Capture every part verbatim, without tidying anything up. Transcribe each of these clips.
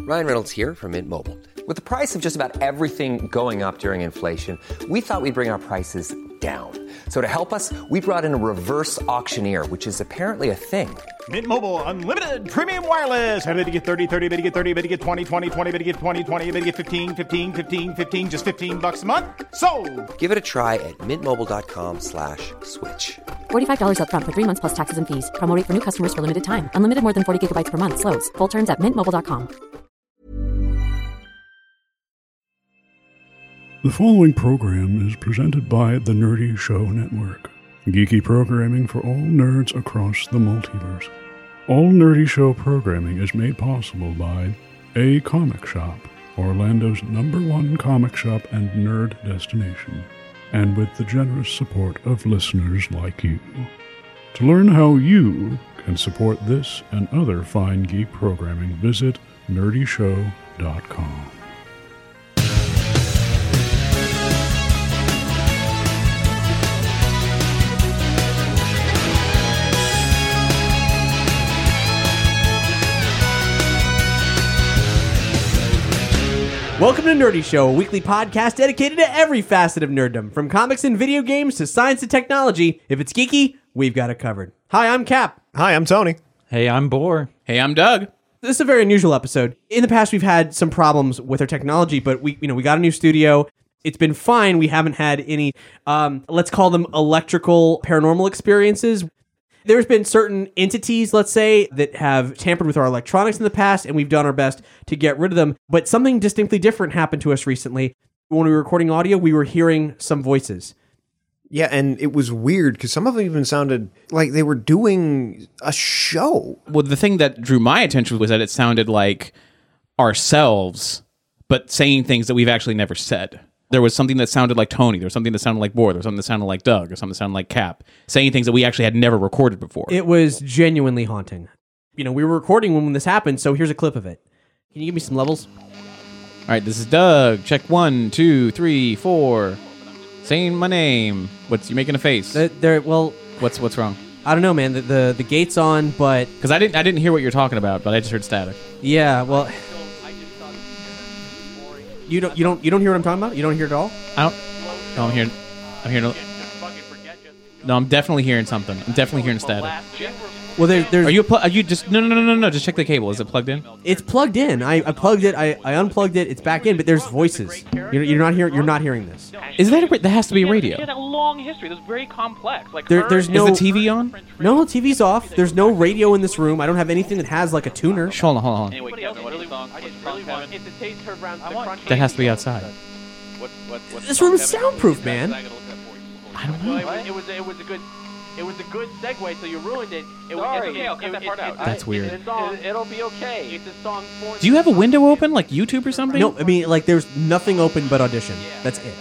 Ryan Reynolds here from Mint Mobile. With the price of just about everything going up during inflation, we thought we'd bring our prices down. So to help us, we brought in a reverse auctioneer, which is apparently a thing. Mint Mobile Unlimited Premium Wireless. How to get thirty, thirty, how to get thirty, how to get twenty, twenty, twenty, how to get twenty, twenty, how to get fifteen, fifteen, fifteen, fifteen, just fifteen bucks a month? Sold! Give it a try at mintmobile.com slash switch. forty-five dollars up front for three months plus taxes and fees. Promo rate for new customers for limited time. Unlimited more than forty gigabytes per month. Slows full terms at mint mobile dot com. The following program is presented by the Nerdy Show Network. Geeky programming for all nerds across the multiverse. All Nerdy Show programming is made possible by A Comic Shop, Orlando's number one comic shop and nerd destination, and with the generous support of listeners like you. To learn how you can support this and other fine geek programming, visit nerdy show dot com. Welcome to Nerdy Show, a weekly podcast dedicated to every facet of nerddom, from comics and video games to science and technology. If it's geeky, we've got it covered. Hi, I'm Cap. Hi, I'm Tony. Hey, I'm Boar. Hey, I'm Doug. This is a very unusual episode. In the past, we've had some problems with our technology, but we, you know, we got a new studio. It's been fine. We haven't had any, um, let's call them electrical paranormal experiences. There's been certain entities, let's say, that have tampered with our electronics in the past, and we've done our best to get rid of them. But something distinctly different happened to us recently. When we were recording audio, we were hearing some voices. Yeah, and it was weird because some of them even sounded like they were doing a show. Well, the thing that drew my attention was that it sounded like ourselves, but saying things that we've actually never said. There was something that sounded like Tony. There was something that sounded like Boar. There was something that sounded like Doug. Or something that sounded like Cap. Saying things that we actually had never recorded before. It was genuinely haunting. You know, we were recording when this happened, so here's a clip of it. Can you give me some levels? All right, this is Doug. Check one, two, three, four. Saying my name. What's you making a face? The, there, well, what's what's wrong? I don't know, man. The the, the gate's on, but because I didn't I didn't hear what you're talking about, but I just heard static. Yeah, well. You don't, you don't, you don't hear what I'm talking about? You don't hear it at all? I don't. No, I'm hearing. I'm hearing. No, I'm definitely hearing something. I'm definitely hearing static. Well, there, there's. Are you? Pl- are you just? No, no, no, no, no. Just check the cable. Is it plugged in? It's plugged in. I, I plugged it. I, I unplugged it. It's back in. But there's voices. You're, you're not hearing. You're not hearing this. Is that a, that has to be a radio? It had a long history. This is very complex. Like there, there's no. Is the T V on? No, the T V's off. There's no radio in this room. I don't have anything that has like a tuner. Hold on, hold on. Anyway, Kevin, what really want? Really want? It's a taste heard around the crunch. That has to be outside. What, what, what this room is soundproof, man. I don't know. Well, it, was, it was it was a good. It was a good segue, so you ruined it. It was Sorry. okay. I'll cut that part out. That's weird. It's a song. It'll be okay. It's a song for. Do you have a window open, like YouTube or something? No, I mean like there's nothing open but audition. That's it.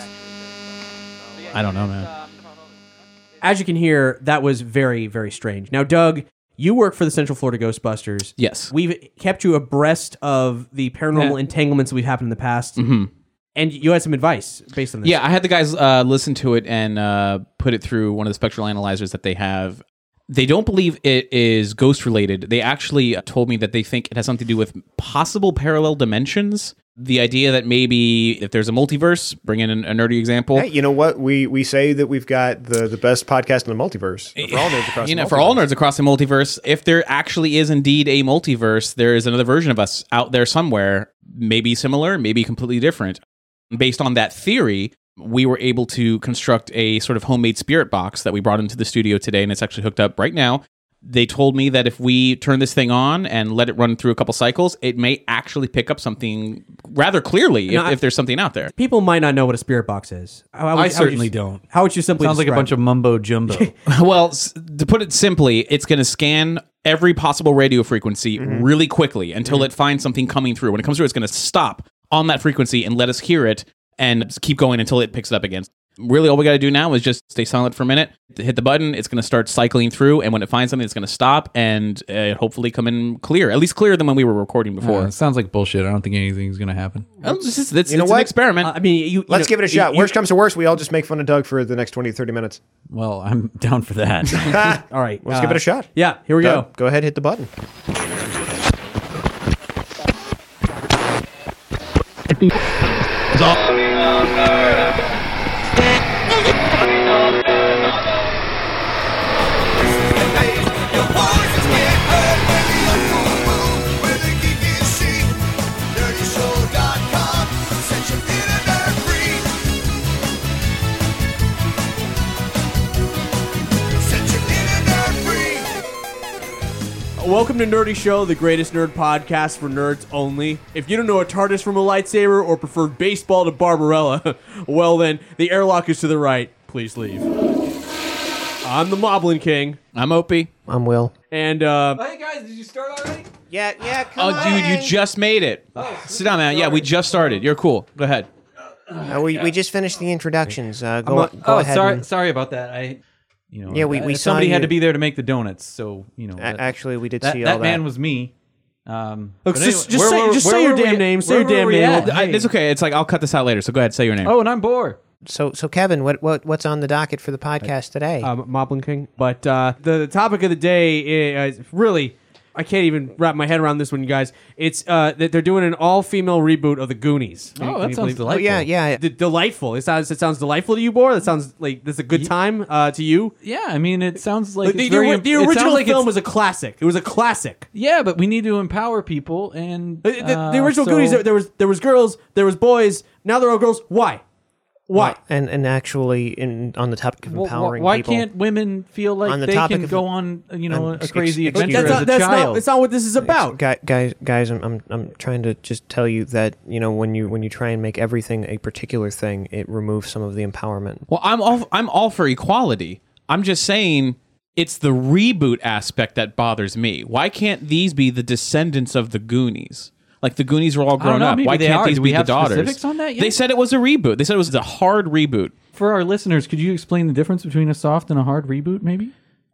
I don't know, man. As you can hear, that was very, very strange. Now, Doug, you work for the Central Florida Ghostbusters. Yes. We've kept you abreast of the paranormal Yeah. entanglements that we've happened in the past. Mm-hmm. And you had some advice based on this. Yeah, I had the guys uh, listen to it and uh, put it through one of the spectral analyzers that they have. They don't believe it is ghost related. They actually told me that they think it has something to do with possible parallel dimensions. The idea that maybe if there's a multiverse, bring in a nerdy example. Hey, you know what? We we say that we've got the, the best podcast in the multiverse. For all nerds across you the know, multiverse. for all nerds across the multiverse, if there actually is indeed a multiverse, there is another version of us out there somewhere, maybe similar, maybe completely different. Based on that theory, we were able to construct a sort of homemade spirit box that we brought into the studio today, and it's actually hooked up right now. They told me that if we turn this thing on and let it run through a couple cycles, it may actually pick up something rather clearly No, if, I- if there's something out there. People might not know what a spirit box is. How, how would- I how would certainly you, don't. How would you simply Sounds like a describe bunch of mumbo jumbo. Well, s- to put it simply, it's going to scan every possible radio frequency Mm-hmm. really quickly until it finds something coming through. When it comes through, it's going to stop on that frequency and let us hear it and just keep going until it picks it up again. Really, all we got to do now is just stay silent for a minute, hit the button, it's going to start cycling through, and when it finds something, it's going to stop and uh, hopefully come in clear, at least clearer than when we were recording before. Uh, sounds like bullshit. I don't think anything's going to happen. Well, this is, it's, You know it's what? an experiment. Uh, I mean, you, you Let's know, give it a shot. you- Worst comes to worst, we all just make fun of Doug for the next twenty, thirty minutes. Well, I'm down for that. All right, Let's uh, give it a shot. Yeah, here we Doug, go. Go ahead, hit the button. fifty. Welcome to Nerdy Show, the greatest nerd podcast for nerds only. If you don't know a TARDIS from a lightsaber or prefer baseball to Barbarella, well then, the airlock is to the right. Please leave. I'm the Moblin King. I'm Opie. I'm Will. And, uh... Hey guys, did you start already? Yeah, yeah, come Oh, on. dude, you just made it. Sit down, man. Yeah, we just started. You're cool. Go ahead. Uh, we, we just finished the introductions. Uh, go Oh, go oh, ahead. sorry, and- sorry about that. I, you know, Yeah, we- we uh, saw somebody had you- to be there to make the donuts, so you know. A- that- actually, we did that, see that all man that. was me. Um, Look, but just- anyway, just where say- were- just where say your were we- damn name, say where your were damn we name. at? I, Hey. it's okay. It's like, I'll cut this out later, so go ahead. Say your name. Oh, and I'm Boar. So, so Kevin, what, what what's on the docket for the podcast today? um, Moblin King. But uh, the, the topic of the day is really, I can't even wrap my head around this one, you guys. It's uh, that they're doing an all-female reboot of the Goonies. Can you- Oh, can that you sounds believe- delightful. oh yeah, yeah. D- delightful. It sounds, it sounds delightful to you, Bor? That sounds like this is a good time uh, to you? Yeah, I mean, it sounds like Like, it's the, very, the, the it sounds original like film it's- was a classic. It was a classic. Yeah, but we need to empower people, and The, the- uh, the original so- Goonies, there, there was there was girls, there was boys. Now they're all girls. Why? Why? And and actually, in on the topic of Well, empowering why people, can't women feel like On the they topic can of- go on, you know, on- a ex- crazy excuse- adventure That's, as not, a that's child? not. That's not what this is about. Guy- guys, guys, I'm, I'm I'm trying to just tell you that you know when you when you try and make everything a particular thing, it removes some of the empowerment. Well, I'm all I'm all for equality. I'm just saying it's the reboot aspect that bothers me. Why can't these be the descendants of the Goonies? Like the Goonies were all grown know, up. maybe Why they can't are. these Do be we the have daughters? specifics on that yet? They said it was a reboot. They said it was a hard reboot. For our listeners, could you explain the difference between a soft and a hard reboot, maybe?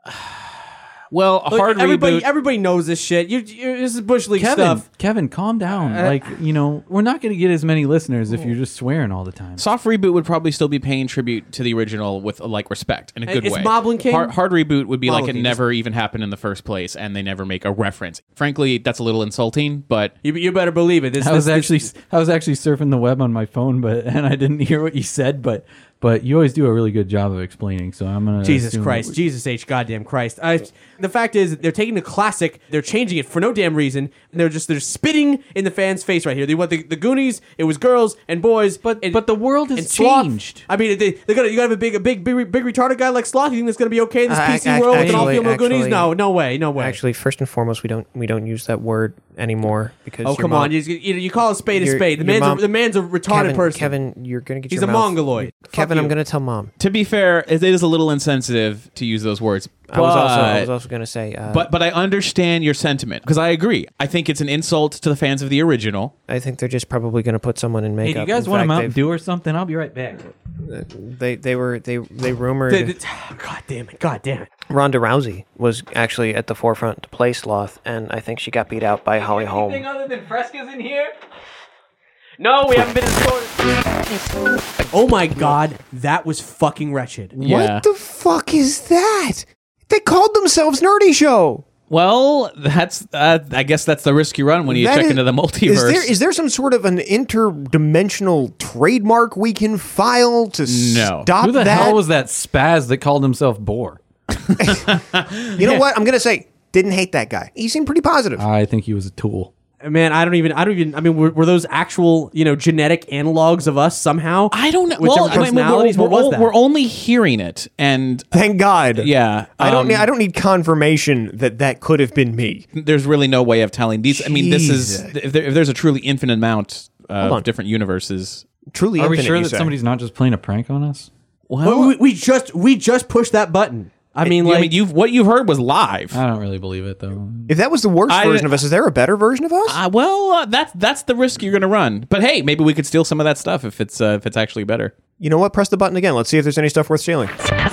Well, a Look, hard everybody, reboot. everybody knows this shit. You, you this is bush league Kevin, stuff. Kevin, calm down. Uh, like, you know, we're not going to get as many listeners if you're just swearing all the time. Soft reboot would probably still be paying tribute to the original with like respect in a good It's way. Moblin King? Hard, hard reboot would be like Moblin it King. never even happened in the first place, and they never make a reference. Frankly, that's a little insulting. But You, you better believe it. This, I was this- actually this- I was actually surfing the web on my phone, but and I didn't hear what you said, but but you always do a really good job of explaining. So I'm gonna Jesus assume Christ, that- Jesus H, goddamn Christ! I, the fact is, they're taking the classic, they're changing it for no damn reason, and they're just they're spitting in the fans' face right here. They want the, the Goonies. It was girls and boys, But and, but the world has and Sloth. changed. I mean, they they got you got to have a big a big big big retarded guy like Sloth. You think that's gonna be okay in this Uh, P C ac- world with an all actually- female Goonies? actually- No, no way, no way. Actually, first and foremost, we don't we don't use that word anymore because oh your come mom- on, you, you, you call a spade a your- spade. The your man's mom- a, the man's a retarded Kevin, person. Kevin, you're gonna get He's your a mouth- mongoloid. Kevin, Fuck I'm you. gonna tell mom. to be fair, it is a little insensitive to use those words. I was also I but- was also gonna say, uh, But but I understand your sentiment because I agree. I think it's an insult to the fans of the original. I think they're just probably gonna put someone in Hey, makeup. do you guys In want a fact, Mountain they've- Dew or something? I'll be right back. They they were they they rumored The- the- God damn it! God damn it! Ronda Rousey was actually at the forefront to play Sloth, and I think she got beat out by Holly Holm. other than frescas in here? No, we haven't been in stores. Oh my God, that was fucking wretched. Yeah. What the fuck is that? They called themselves Nerdy Show. Well, that's uh, I guess that's the risk you run when you That check is- into the multiverse. Is there is there some sort of an interdimensional trademark we can file to No. stop Who the that? hell was that spaz that called himself Boar? You know what? I'm gonna say didn't hate that guy. He seemed pretty positive. I think he was a tool. Man, I don't even. I don't even. I mean, were, were those actual, you know, genetic analogs of us somehow? I don't know. With Well, different I mean, we're, personalities? we're, What was o- that? we're only hearing it, and Thank God. yeah, I don't um, need. I don't need confirmation that that could have been me. there's really no way of telling these. I mean, this is Jesus. if, there, if there's a truly infinite amount Hold on. of different universes. Truly, Are we infinite, sure you that say. somebody's not just playing a prank on us? Well, we, we just we just pushed that button. I mean, I like, mean, you've what you've heard was live. I don't really believe it though. If that was the worst I- version of us, is there a better version of us? Uh, well, uh, that's that's the risk you're going to run. But hey, maybe we could steal some of that stuff if it's uh, if it's actually better. You know what? Press the button again. Let's see if there's any stuff worth stealing.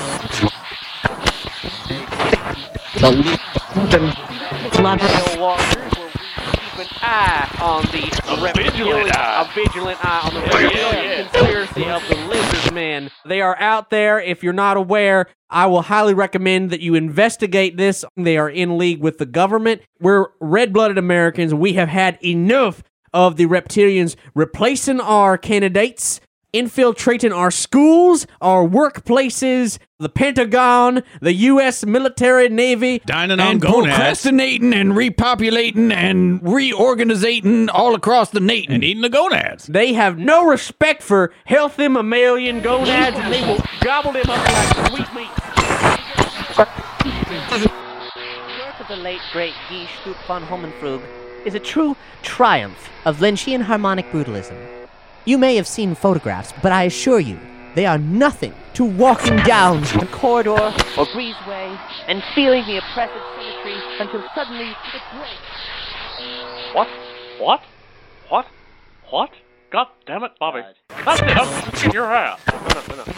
Milwaukee, where we keep an eye on the reptilian, a vigilant eye on the reptilian conspiracy of the lizard men. They are out there. If you're not aware, I will highly recommend that you investigate this. They are in league with the government. We're red-blooded Americans. We have had enough of the reptilians replacing our candidates, infiltrating our schools, our workplaces, the Pentagon, the U S military, Navy, Dining on and gonads. procrastinating and repopulating and reorganizing all across the nation. And eating the gonads. They have no respect for healthy mammalian gonads, and they will gobble them up like sweet meat. The work of the late, great Guy Stupp von Hohenfrug is a true triumph of Lynchian harmonic brutalism. You may have seen photographs, but I assure you, they are nothing to walking down a corridor or breezeway and feeling the oppressive symmetry until suddenly it breaks. What? What? What? What? God damn it, Bobby. Cut it up in your ass. No, no, no,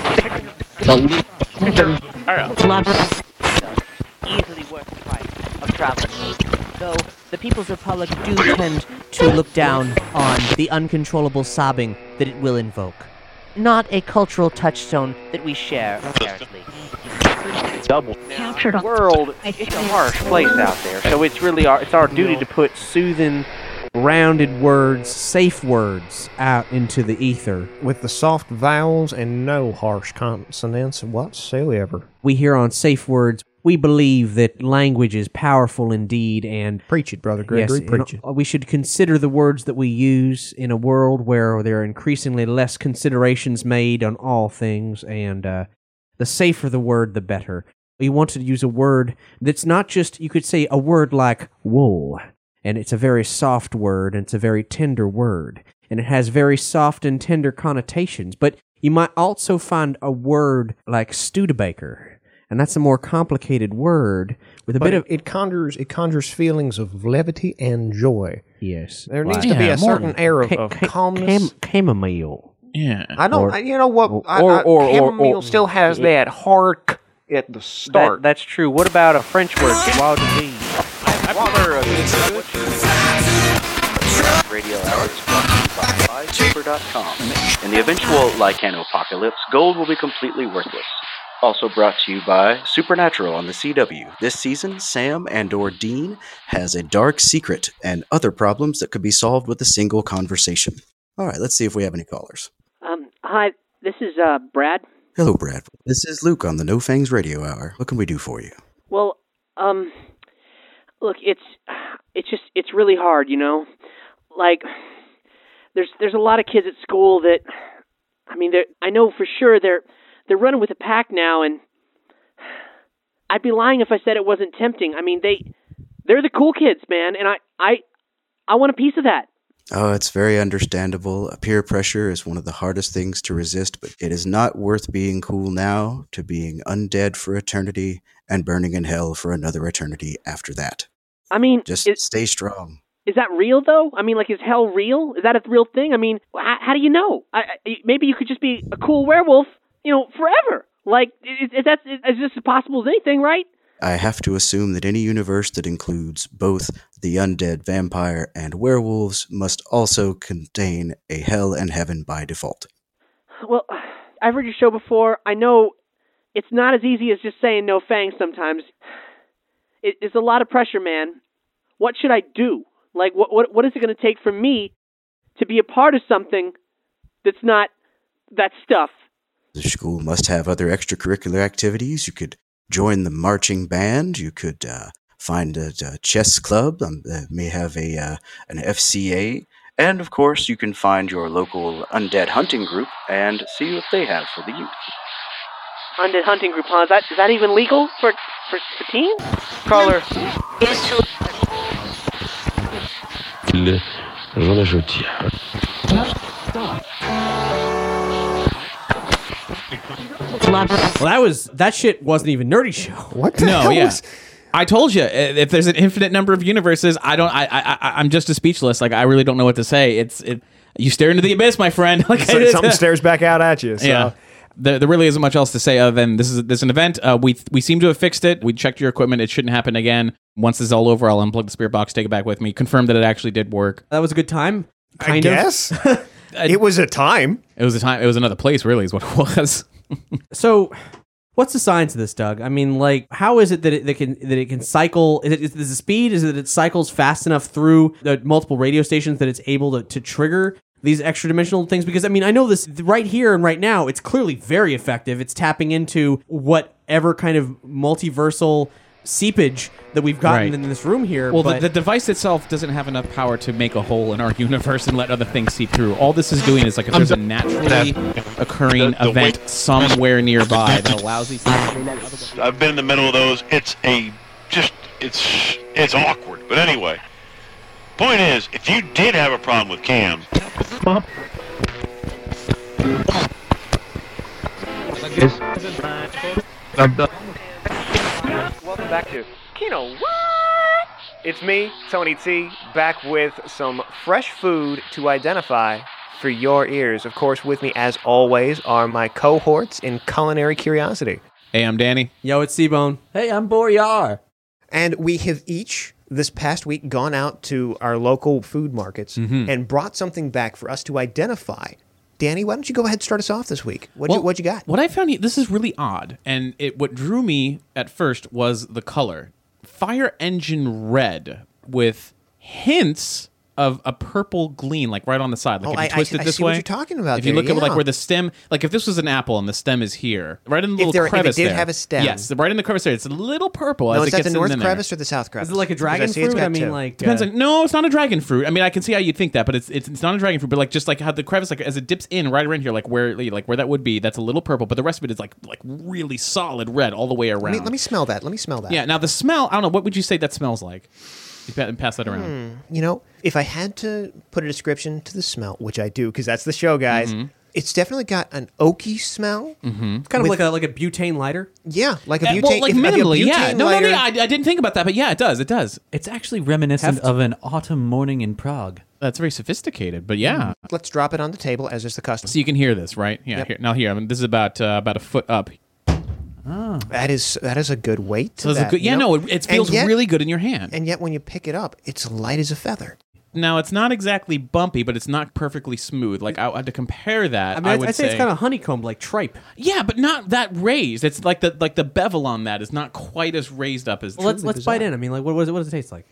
Easily worth the price of traveling. Though the People's Republic do tend to look down on the uncontrollable sobbing that it will invoke. Not a cultural touchstone that we share, apparently. Double. Captured on World, it's a harsh place out there, so it's really our it's our duty to put soothing, Rounded words, safe words out into the ether. With the soft vowels and no harsh consonants whatsoever. We here on Safe Words, we believe that language is powerful indeed, and Preach it, Brother Gregory, yes, preach and it. we should consider the words that we use in a world where there are increasingly less considerations made on all things, and uh, the safer the word, the better. We want to use a word that's not just, you could say, a word like wool. And it's a very soft word, and it's a very tender word. And it has very soft and tender connotations. But you might also find a word like Studebaker. And that's a more complicated word with a But bit it, of... it conjures it conjures feelings of levity and joy. Yes. There needs Like- to be Yeah, a more certain air of, Ca- of ca- calmness. cam- chamomile. Yeah. I don't. or- I- you know what? or- I, or- I, or- or- chamomile or- still has that hard k at the start. That, that's true. What about a French word? Joie de vivre. Radio Hour is brought to you by Super dot com. In the eventual Lycanopocalypse, gold will be completely worthless. Also brought to you by Supernatural on the C W. This season, Sam and or Dean has a dark secret and other problems that could be solved with a single conversation. All right, let's see if we have any callers. Um, hi, this is uh Brad. Hello, Brad. This is Luke on the No Fangs Radio Hour. What can we do for you? Well, um, look, it's it's just it's really hard, you know. Like, there's there's a lot of kids at school that, I mean, they're I know for sure they're they're running with a pack now, and I'd be lying if I said it wasn't tempting. I mean, they they're the cool kids, man, and I I I want a piece of that. Oh, it's very understandable. Peer pressure is one of the hardest things to resist, but it is not worth being cool now to being undead for eternity and burning in hell for another eternity after that. I mean, Just is, stay strong. is that real though? I mean, like, is hell real? Is that a real thing? I mean, how, how do you know? I, I, maybe you could just be a cool werewolf, you know, forever. Like, is, is that is this as possible as anything, right? I have to assume that any universe that includes both the undead vampire and werewolves must also contain a hell and heaven by default. Well, I've heard your show before. I know it's not as easy as just saying no fangs sometimes. It, it's a lot of pressure, man. What should I do? Like, what what what is it going to take for me to be a part of something that's not that stuff? The school must have other extracurricular activities. You could join the marching band. You could uh, find a, a chess club. Um, uh, may have a uh, an F C A. And, of course, you can find your local undead hunting group and see what they have for the youth. Undead hunting group, huh? Is that, is that even legal for, for, for teens? Caller. Well, that was that shit wasn't even Nerdy Show. What the No, hell yeah. was- I told you, if there's an infinite number of universes, I don't. I, I, I I'm just as speechless. Like I really don't know what to say. It's it. You stare into the abyss, my friend. Like So something stares back out at you. So. Yeah. There, there really isn't much else to say other than this is this is an event. Uh, we we seem to have fixed it. We checked your equipment. It shouldn't happen again. Once this is all over, I'll unplug the spirit box, take it back with me, confirm that it actually did work. That was a good time. Kind I of. guess. It was a time. It was a time. It was another place, really, is what it was. So, What's the science of this, Doug? I mean, like, how is it that it that can that it can cycle? Is it is the speed? Is it that it cycles fast enough through the multiple radio stations that it's able to, to trigger these extra dimensional things? Because I mean, I know this right here and right now. It's clearly very effective. It's tapping into whatever kind of multiversal seepage that we've gotten Right. in this room here. Well, but the, the device itself doesn't have enough power to make a hole in our universe and let other things seep through. All this is doing is like if there's a naturally occurring The- the event way- somewhere nearby that allows these things. I've been in the middle of those. It's a just it's it's awkward. But anyway, point is, if you did have a problem with Cam, Welcome back to Kino What? It's me, Tony T, back with some fresh food to identify for your ears. Of course, with me, as always, are my cohorts in culinary curiosity. Hey, I'm Danny. Yo, it's C-Bone. Hey, I'm Boryar. And we have each, this past week, gone out to our local food markets Mm-hmm. and brought something back for us to identify. Danny, why don't you go ahead and start us off this week? What'd, Well, you, what'd you got? What I found, this is really odd, and it what drew me at first was the color. Fire engine red with hints of a purple gleam, like right on the side. Like Oh, if I- you I- twist it I this see what way. you're talking about If you there, look at like yeah. where the stem, like if this was an apple and the stem is here, right in the If little there- if it crevice did there. have a stem. Yes, right in the crevice there. It's a little purple No, as is it that gets the north in there. crevice or the south crevice? Is it like a Because I dragon see it's fruit? got I mean, two. like Depends uh, on no, it's not a dragon fruit. I mean, I can see how you think that, but it's it's, it's not a dragon fruit. But like just like how the crevice, like as it dips in right around here, like where like where that would be, that's a little purple. But the rest of it is like like really solid red all the way around. Let me, let me smell that. Let me smell that. Yeah. Now the smell, I don't know. What would you say that smells like? You pa- pass that around. Hmm. You know, if I had to put a description to the smell, which I do because that's the show, guys, Mm-hmm. it's definitely got an oaky smell. Mm-hmm. It's kind of with- like a like a butane lighter. Yeah, like a Uh, butane. well, like if- if a minimally, yeah. butane No, no, no, lighter- yeah, I, I didn't think about that, but yeah, it does. It does. It's actually reminiscent Heft. of an autumn morning in Prague. That's very sophisticated, but yeah. Let's drop it on the table as is the custom. So you can hear this, right? Yeah. Yep. Here, now here, I mean, this is about uh, about a foot up. That is that is a good weight. To So it's a that, good, you yeah, know? no, it, it feels And yet- really good in your hand. And yet, when you pick it up, it's light as a feather. Now it's not exactly bumpy, but it's not perfectly smooth. Like I, I had to compare that. I mean, I I'd, would I'd say, it's kind of honeycombed, like tripe. yeah, but not that raised. It's like the like the bevel on that is not quite as raised up as. Well, let's truly let's bizarre. bite in. I mean, like, what, what, does it, what does it taste like?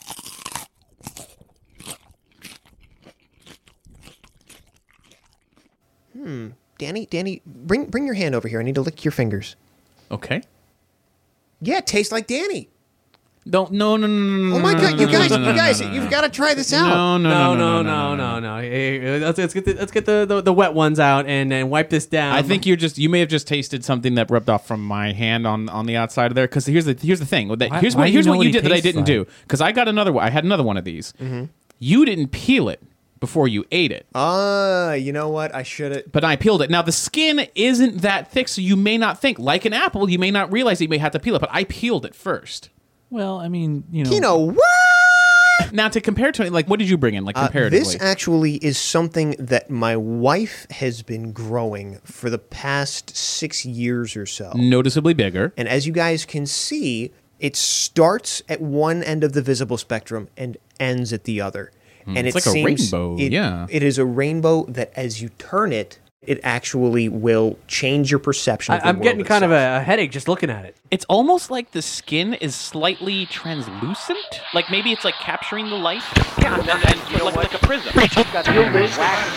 Danny, Danny, bring bring your hand over here. I need to lick your fingers. Okay. Yeah, it tastes like Danny. Don't no no no no no. Oh my no, god, no, you no, guys, no, no, you no, guys, no, no, you've no. got to try this out. No no No, no, no, no, no. Hey, hey, let's, let's get the let's get the, the, the wet ones out and, and wipe this down. I think you're just you may have just tasted something that rubbed off from my hand on, on the outside of there. Because here's the here's the thing. That, Why- here's why what do you here's know what what you he did that I tastes didn't like? do. Because I got another one. I had another one of these. Mm-hmm. You didn't peel it before you ate it. Ah, you know what? I should have. But I peeled it. Now the skin isn't that thick, so you may not think like an apple. You may not realize that you may have to peel it. But I peeled it first. Well, I mean, you know, You know what? Now to compare to like, what did you bring in like Uh, comparatively? this actually is something that my wife has been growing for the past six years or so. Noticeably bigger. And as you guys can see, it starts at one end of the visible spectrum and ends at the other. Hmm, and it's it like a seems rainbow, it- yeah. It is a rainbow that as you turn it, it actually will change your perception I, of the I'm world getting kind of itself. a, a headache just looking at it. It's almost like the skin is slightly translucent. Like maybe it's like capturing the light. Yeah, and, and, you know like, like a prism. It's got real wax.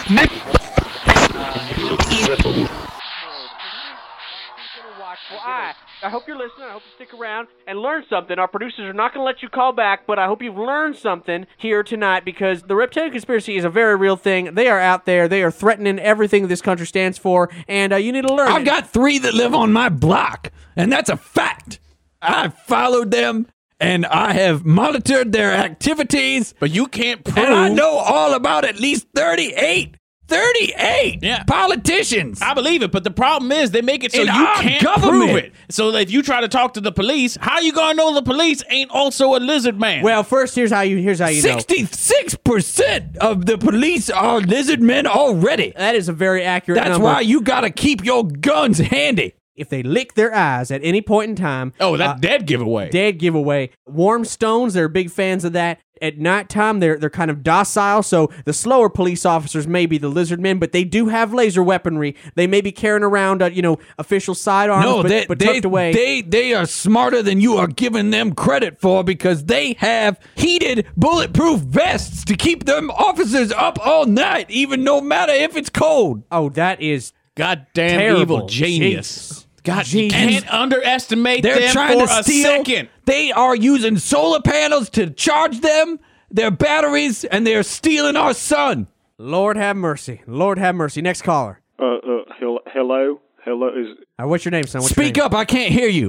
Watchful eye. I hope you're listening. I hope you stick around and learn something. Our producers are not going to let you call back, but I hope you've learned something here tonight because the reptilian conspiracy is a very real thing. They are out there. They are threatening everything this country stands for, and uh, you need to learn. I've it. got three that live on my block, and that's a fact. I've followed them, and I have monitored their activities. But you can't prove. And I know all about at least thirty-eight. thirty-eight Yeah. politicians. I believe it, but the problem is they make it so In you our can't government. prove it. So that if you try to talk to the police, how you gonna know the police ain't also a lizard man? Well, first, here's how you here's how you know. sixty-six percent of the police are lizard men already. That is a very accurate That's number. why you got to keep your guns handy. If they lick their eyes at any point in time, oh, that uh, dead giveaway. dead giveaway. Warm stones, they're big fans of that. At nighttime, they're they're kind of docile, so the slower police officers may be the lizard men, but they do have laser weaponry. They may be carrying around, uh, you know, official sidearms, No, but, they, but they, tucked away. they they are smarter than you are giving them credit for because they have heated, bulletproof vests to keep them officers up all night, even no matter if it's cold. Oh, that is goddamn terrible. evil genius. Jesus. God, you can't underestimate They're them trying for to a steal. second. They are using solar panels to charge them, their batteries, and they're stealing our sun. Lord have mercy. Lord have mercy. Next caller. Uh, uh, hel- hello? Hello? Is Uh, what's your name, son? What's Speak your name? up. I can't hear you.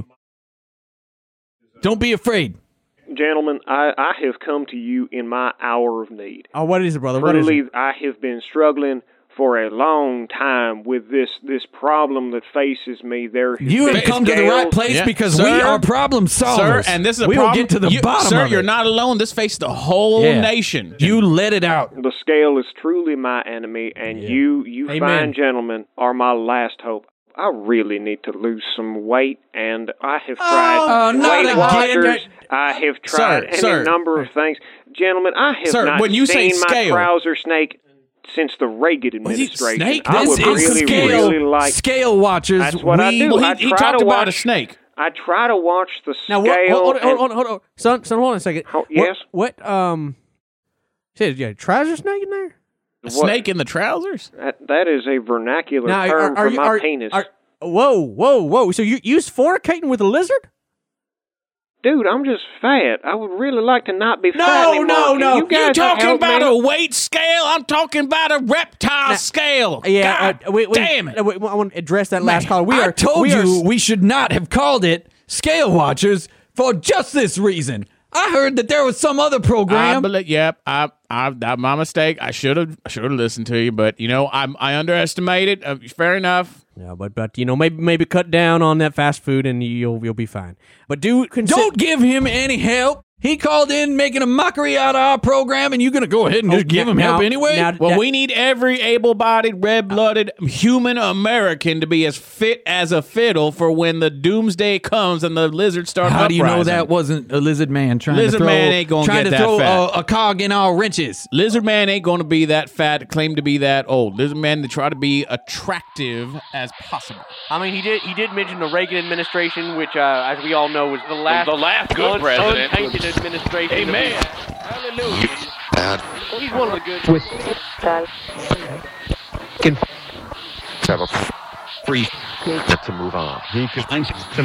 Don't be afraid. Gentlemen, I, I have come to you in my hour of need. Oh, what is it, brother? What is Truly, it? I have been struggling for a long time with this this problem that faces me. There has You have been come to the right scales- place Yeah. because Sir, we are problem solvers. Sir, and this is a we problem. will get to the You- bottom Sir, of you're it. not alone. This faces the whole Yeah. nation. You let it out. The scale is truly my enemy, and you, you Amen. fine gentlemen, are my last hope. I really need to lose some weight, and I have tried Oh, not Weight again. Watchers. I have tried Sir, any sir. number of things. Gentlemen, I have Sir, not when you say seen my scale- trouser snake since the Reagan Was he administration. snake? I This would is really, scale, really like... scale watchers. That's what I we, do. Well, I he, he try talked to about watch, a snake. I try to watch the Now, scale. what, hold, hold, hold, and- hold, hold, hold. Son, son, hold on a second. Oh, yes? What, what um, said you got a trouser snake in there? A What- snake in the trousers? That, that is a vernacular Now, term are, are, for you- my are, penis. are, whoa, whoa, whoa. So you, you's fornicating with a lizard? Dude, I'm just fat. I would really like to not be No, fat anymore. no, Can no. You You guys talking help about me? a weight scale? I'm talking about a reptile scale. Yeah, God uh, wait, wait, damn it. uh, wait, I want to address that last Man, caller. We I are, told we you are, we should not have called it Scale Watchers for just this reason. I heard that there was some other I program. believe, yep, I, I, that's my mistake. I should have, should have listened to you, but you know, I, I underestimated. Uh, fair enough. No, but but you know maybe maybe cut down on that fast food and you'll you'll be fine. But do consider. Don't give him any help. He called in making a mockery out of our program, and you're going to go ahead and just Oh, give now- him help now- anyway? now- Well, we need every able-bodied, red-blooded human American to be as fit as a fiddle for when the doomsday comes and the lizards start How do you know uprising. that wasn't a lizard man trying Lizard to throw, man ain't gonna trying get to that throw fat. A, a cog in our wrenches? Lizard man ain't going to be that fat, claim to be that old. Lizard man to try to be attractive as possible. I mean, he did he did mention the Reagan administration, which, uh, as we all know, was the last The last good un- president. untainted administration. Amen. Hallelujah. He's one of the good. With can have a free to move on. He can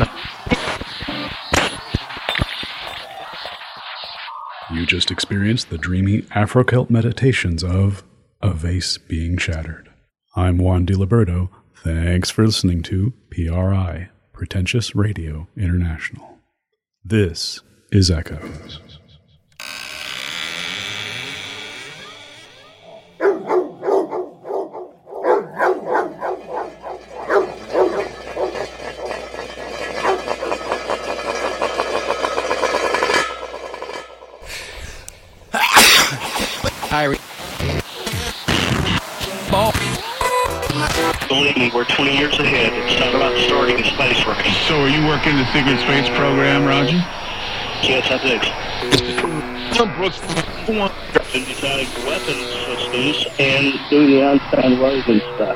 You just experienced the dreamy Afro-Celt meditations of A Vase Being Shattered. I'm Juan DiLiberto. Thanks for listening to P R I, Pretentious Radio International. This is Echoes. Hi. Believe me, we're twenty years ahead. It's not about starting a space race. So are you working the secret space program, Roger? Yes, I do. And designing the weapons systems and doing the Einstein Rosen stuff.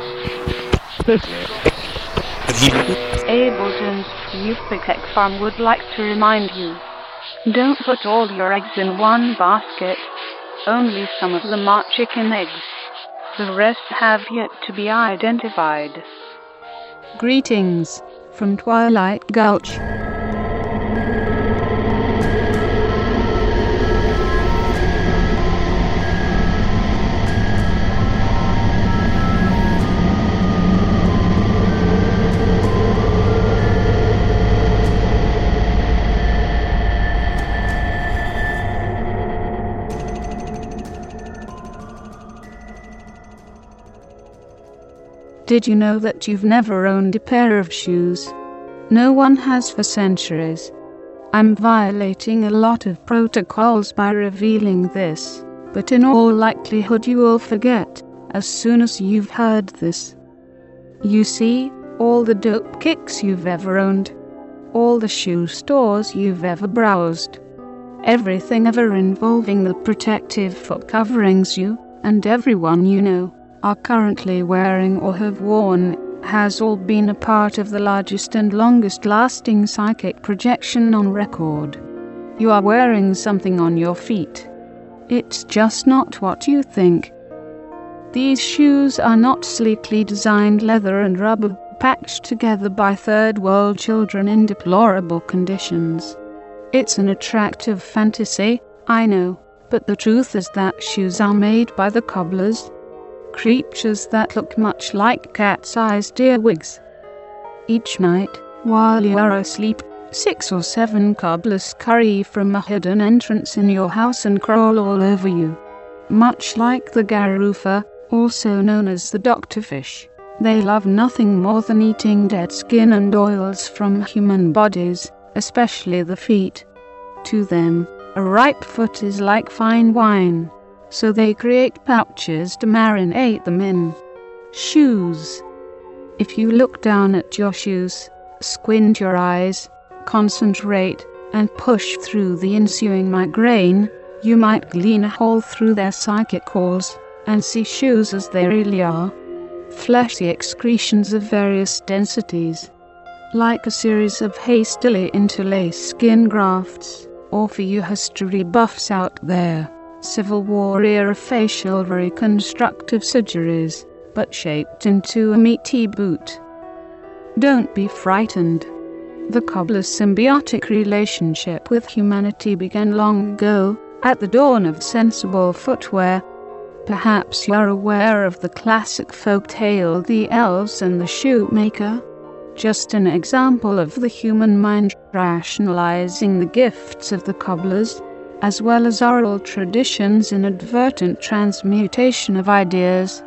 Ableton's Eupatech Farm would like to remind you, don't put all your eggs in one basket. Only some of them are chicken eggs. The rest have yet to be identified. Greetings from Twilight Gulch. Did you know that you've never owned a pair of shoes? No one has for centuries. I'm violating a lot of protocols by revealing this, but in all likelihood you will forget as soon as you've heard this. You see, all the dope kicks you've ever owned, all the shoe stores you've ever browsed, Everything ever involving the protective foot coverings you, and everyone you know, are currently wearing or have worn, has all been a part of the largest and longest-lasting psychic projection on record. You are wearing something on your feet. It's just not what you think. These shoes are not sleekly designed leather and rubber patched together by third-world children in deplorable conditions. It's an attractive fantasy, I know, but the truth is that shoes are made by the cobblers, creatures that look much like cat-sized earwigs. Each night, while you are asleep, six or seven cobblers scurry from a hidden entrance in your house and crawl all over you. Much like the Garufa, also known as the doctorfish, they love nothing more than eating dead skin and oils from human bodies, especially the feet. To them, a ripe foot is like fine wine, so they create pouches to marinate them in. Shoes. If you look down at your shoes, squint your eyes, concentrate, and push through the ensuing migraine, you might glean a hole through their psychic cores, and see shoes as they really are. Fleshy excretions of various densities, like a series of hastily interlaced skin grafts, or for you history buffs out there, Civil War era facial reconstructive surgeries, but shaped into a meaty boot. Don't be frightened. The cobbler's symbiotic relationship with humanity began long ago, at the dawn of sensible footwear. Perhaps you're aware of the classic folk tale The Elves and the Shoemaker. Just an example of the human mind rationalizing the gifts of the cobblers, as well as oral traditions' inadvertent transmutation of ideas.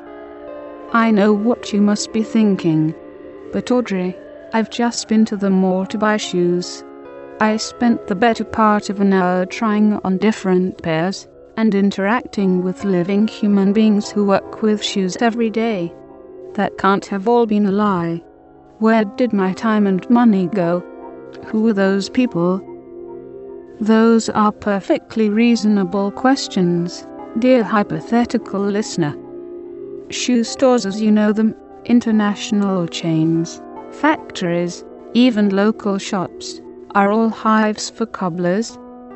I know what you must be thinking. But Audrey, I've just been to the mall to buy shoes. I spent the better part of an hour trying on different pairs, and interacting with living human beings who work with shoes every day. That can't have all been a lie. Where did my time and money go? Who were those people? Those are perfectly reasonable questions, dear hypothetical listener. Shoe stores as you know them, international chains, factories, even local shops, are all hives for cobblers.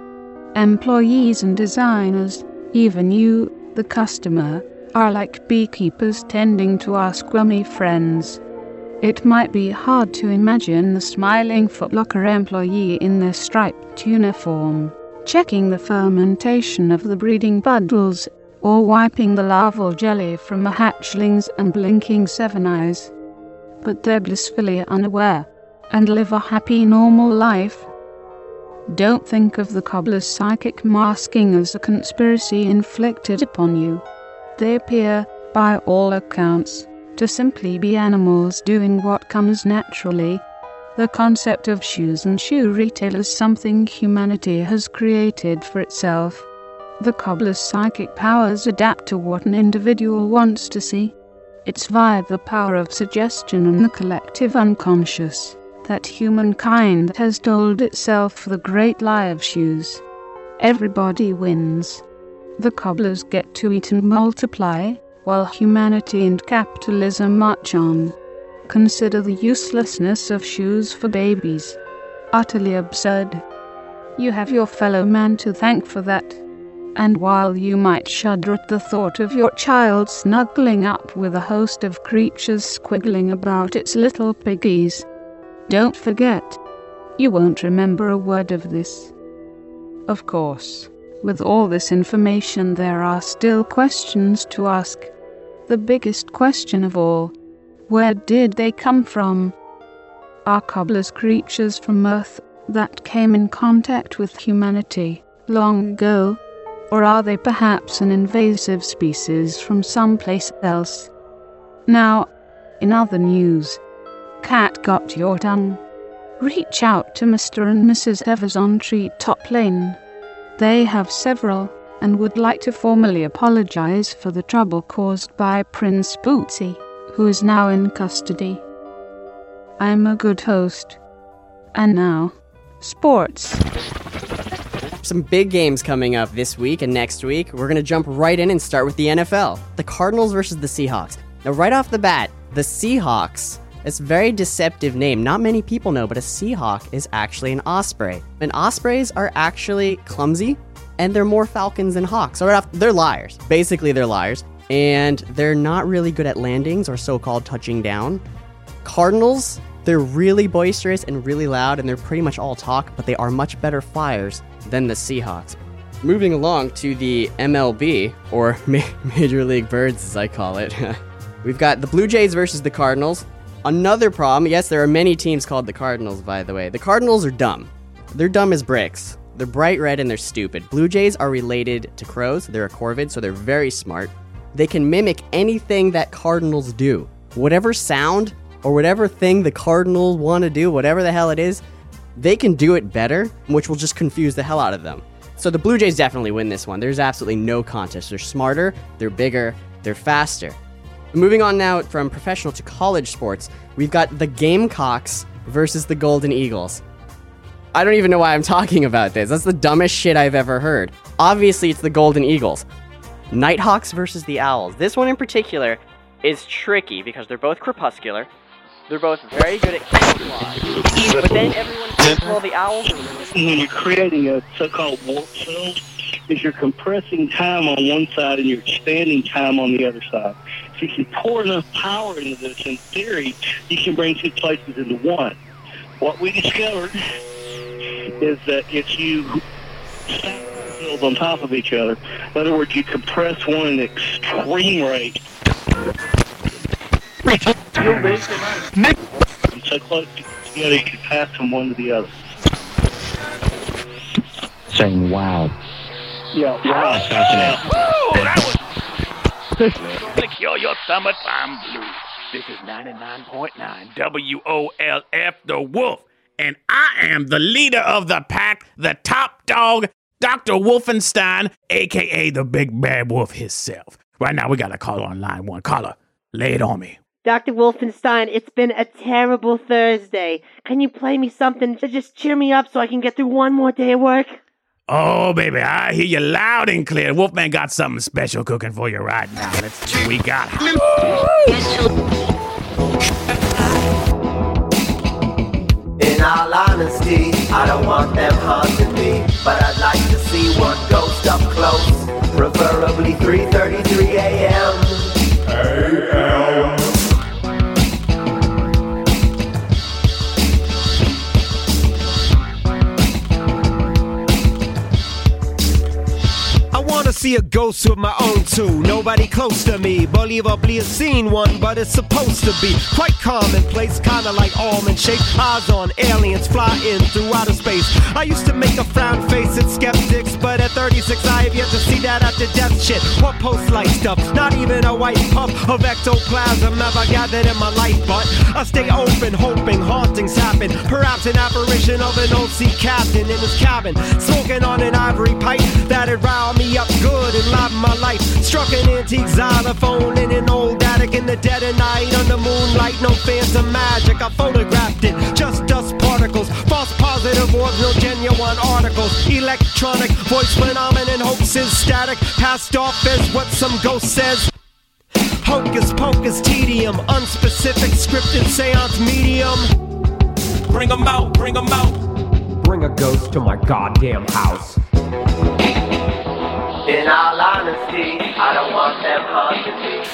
Employees and designers, even you, the customer, are like beekeepers tending to our squirmy friends. It might be hard to imagine the smiling Foot Locker employee in their striped uniform, checking the fermentation of the breeding bundles, or wiping the larval jelly from the hatchlings and blinking seven eyes. But they're blissfully unaware, and live a happy normal life. Don't think of the cobbler's psychic masking as a conspiracy inflicted upon you. They appear, by all accounts, to simply be animals doing what comes naturally. The concept of shoes and shoe retail is something humanity has created for itself. The cobbler's psychic powers adapt to what an individual wants to see. It's via the power of suggestion and the collective unconscious that humankind has told itself the great lie of shoes. Everybody wins. The cobblers get to eat and multiply, while humanity and capitalism march on. Consider the uselessness of shoes for babies. Utterly absurd. You have your fellow man to thank for that. And while you might shudder at the thought of your child snuggling up with a host of creatures squiggling about its little piggies, don't forget, you won't remember a word of this. Of course, with all this information there are still questions to ask. The biggest question of all, where did they come from? Are cobblers creatures from Earth that came in contact with humanity long ago? Or are they perhaps an invasive species from someplace else? Now, in other news, cat got your tongue. Reach out to Mister and Missus Evers on Treetop Lane. They have several, and would like to formally apologize for the trouble caused by Prince Bootsy, who is now in custody. I'm a good host. And now, sports. Some big games coming up this week and next week. We're going to jump right in and start with the N F L. The Cardinals versus the Seahawks. Now, right off the bat, the Seahawks, it's a very deceptive name. Not many people know, but a Seahawk is actually an osprey. And ospreys are actually clumsy, and they're more falcons than hawks. So right off, they're liars. Basically, they're liars. And they're not really good at landings or so-called touching down. Cardinals, they're really boisterous and really loud, and they're pretty much all talk, but they are much better flyers than the Seahawks. Moving along to the M L B, or Major League Birds as I call it. We've got the Blue Jays versus the Cardinals. Another problem, yes, there are many teams called the Cardinals, by the way. The Cardinals are dumb. They're dumb as bricks. They're bright red and they're stupid. Blue Jays are related to crows. They're a corvid, so they're very smart. They can mimic anything that Cardinals do. Whatever sound or whatever thing the Cardinals want to do, whatever the hell it is, they can do it better, which will just confuse the hell out of them. So the Blue Jays definitely win this one. There's absolutely no contest. They're smarter, they're bigger, they're faster. Moving on now from professional to college sports, we've got the Gamecocks versus the Golden Eagles. I don't even know why I'm talking about this. That's the dumbest shit I've ever heard. Obviously, it's the Golden Eagles. Nighthawks versus the Owls. This one in particular is tricky because they're both crepuscular. They're both very good at camouflage. But then everyone thinks, well, the Owls are really... When you're creating a so-called warp field, is you're compressing time on one side and you're expanding time on the other side. So if you pour enough power into this, in theory, you can bring two places into one. What we discovered is that if you stack fields on top of each other, in other words, you compress one at an extreme rate, so close together you can pass from one to the other. Saying wow. Yeah, wow. Fascinating. Oh, that was... to cure your summertime blues. This is ninety-nine point nine W O L F, The Wolf. And I am the leader of the pack, the top dog, Doctor Wolfenstein, a k a the big bad wolf himself. Right now, we got a caller on line one. Caller, lay it on me. Doctor Wolfenstein, it's been a terrible Thursday. Can you play me something to just cheer me up so I can get through one more day of work? Oh, baby, I hear you loud and clear. Wolfman got something special cooking for you right now. Let's see what we got. In all honesty, I don't want them haunting me, but I'd like to see one ghost up close, preferably three thirty-three a.m. A M I wanna see a ghost with my own two. Nobody close to me, believably has seen one, but it's supposed to be quite commonplace, kinda like almond shaped eyes on aliens flying through outer space. I used to make a frown face at skeptics, but at thirty-six I have yet to see that after death shit. What post-light stuff? Not even a white puff of ectoplasm ever gathered in my life, but I stay open, hoping hauntings happen. Perhaps an apparition of an old sea captain in his cabin, smoking on an ivory pipe that'd rile me up good and liven my life. Struck an antique xylophone in an old attic in the dead of night under moonlight. No phantom magic, I photographed it. Just dust particles, false positive orbs, no genuine articles. Electronic voice phenomenon, hoaxes, static, passed off as what some ghost says. Hocus pocus tedium, unspecific scripted seance medium. Bring 'em out, bring 'em out. Bring a ghost to my goddamn house. In all honesty, I don't want them haunting me.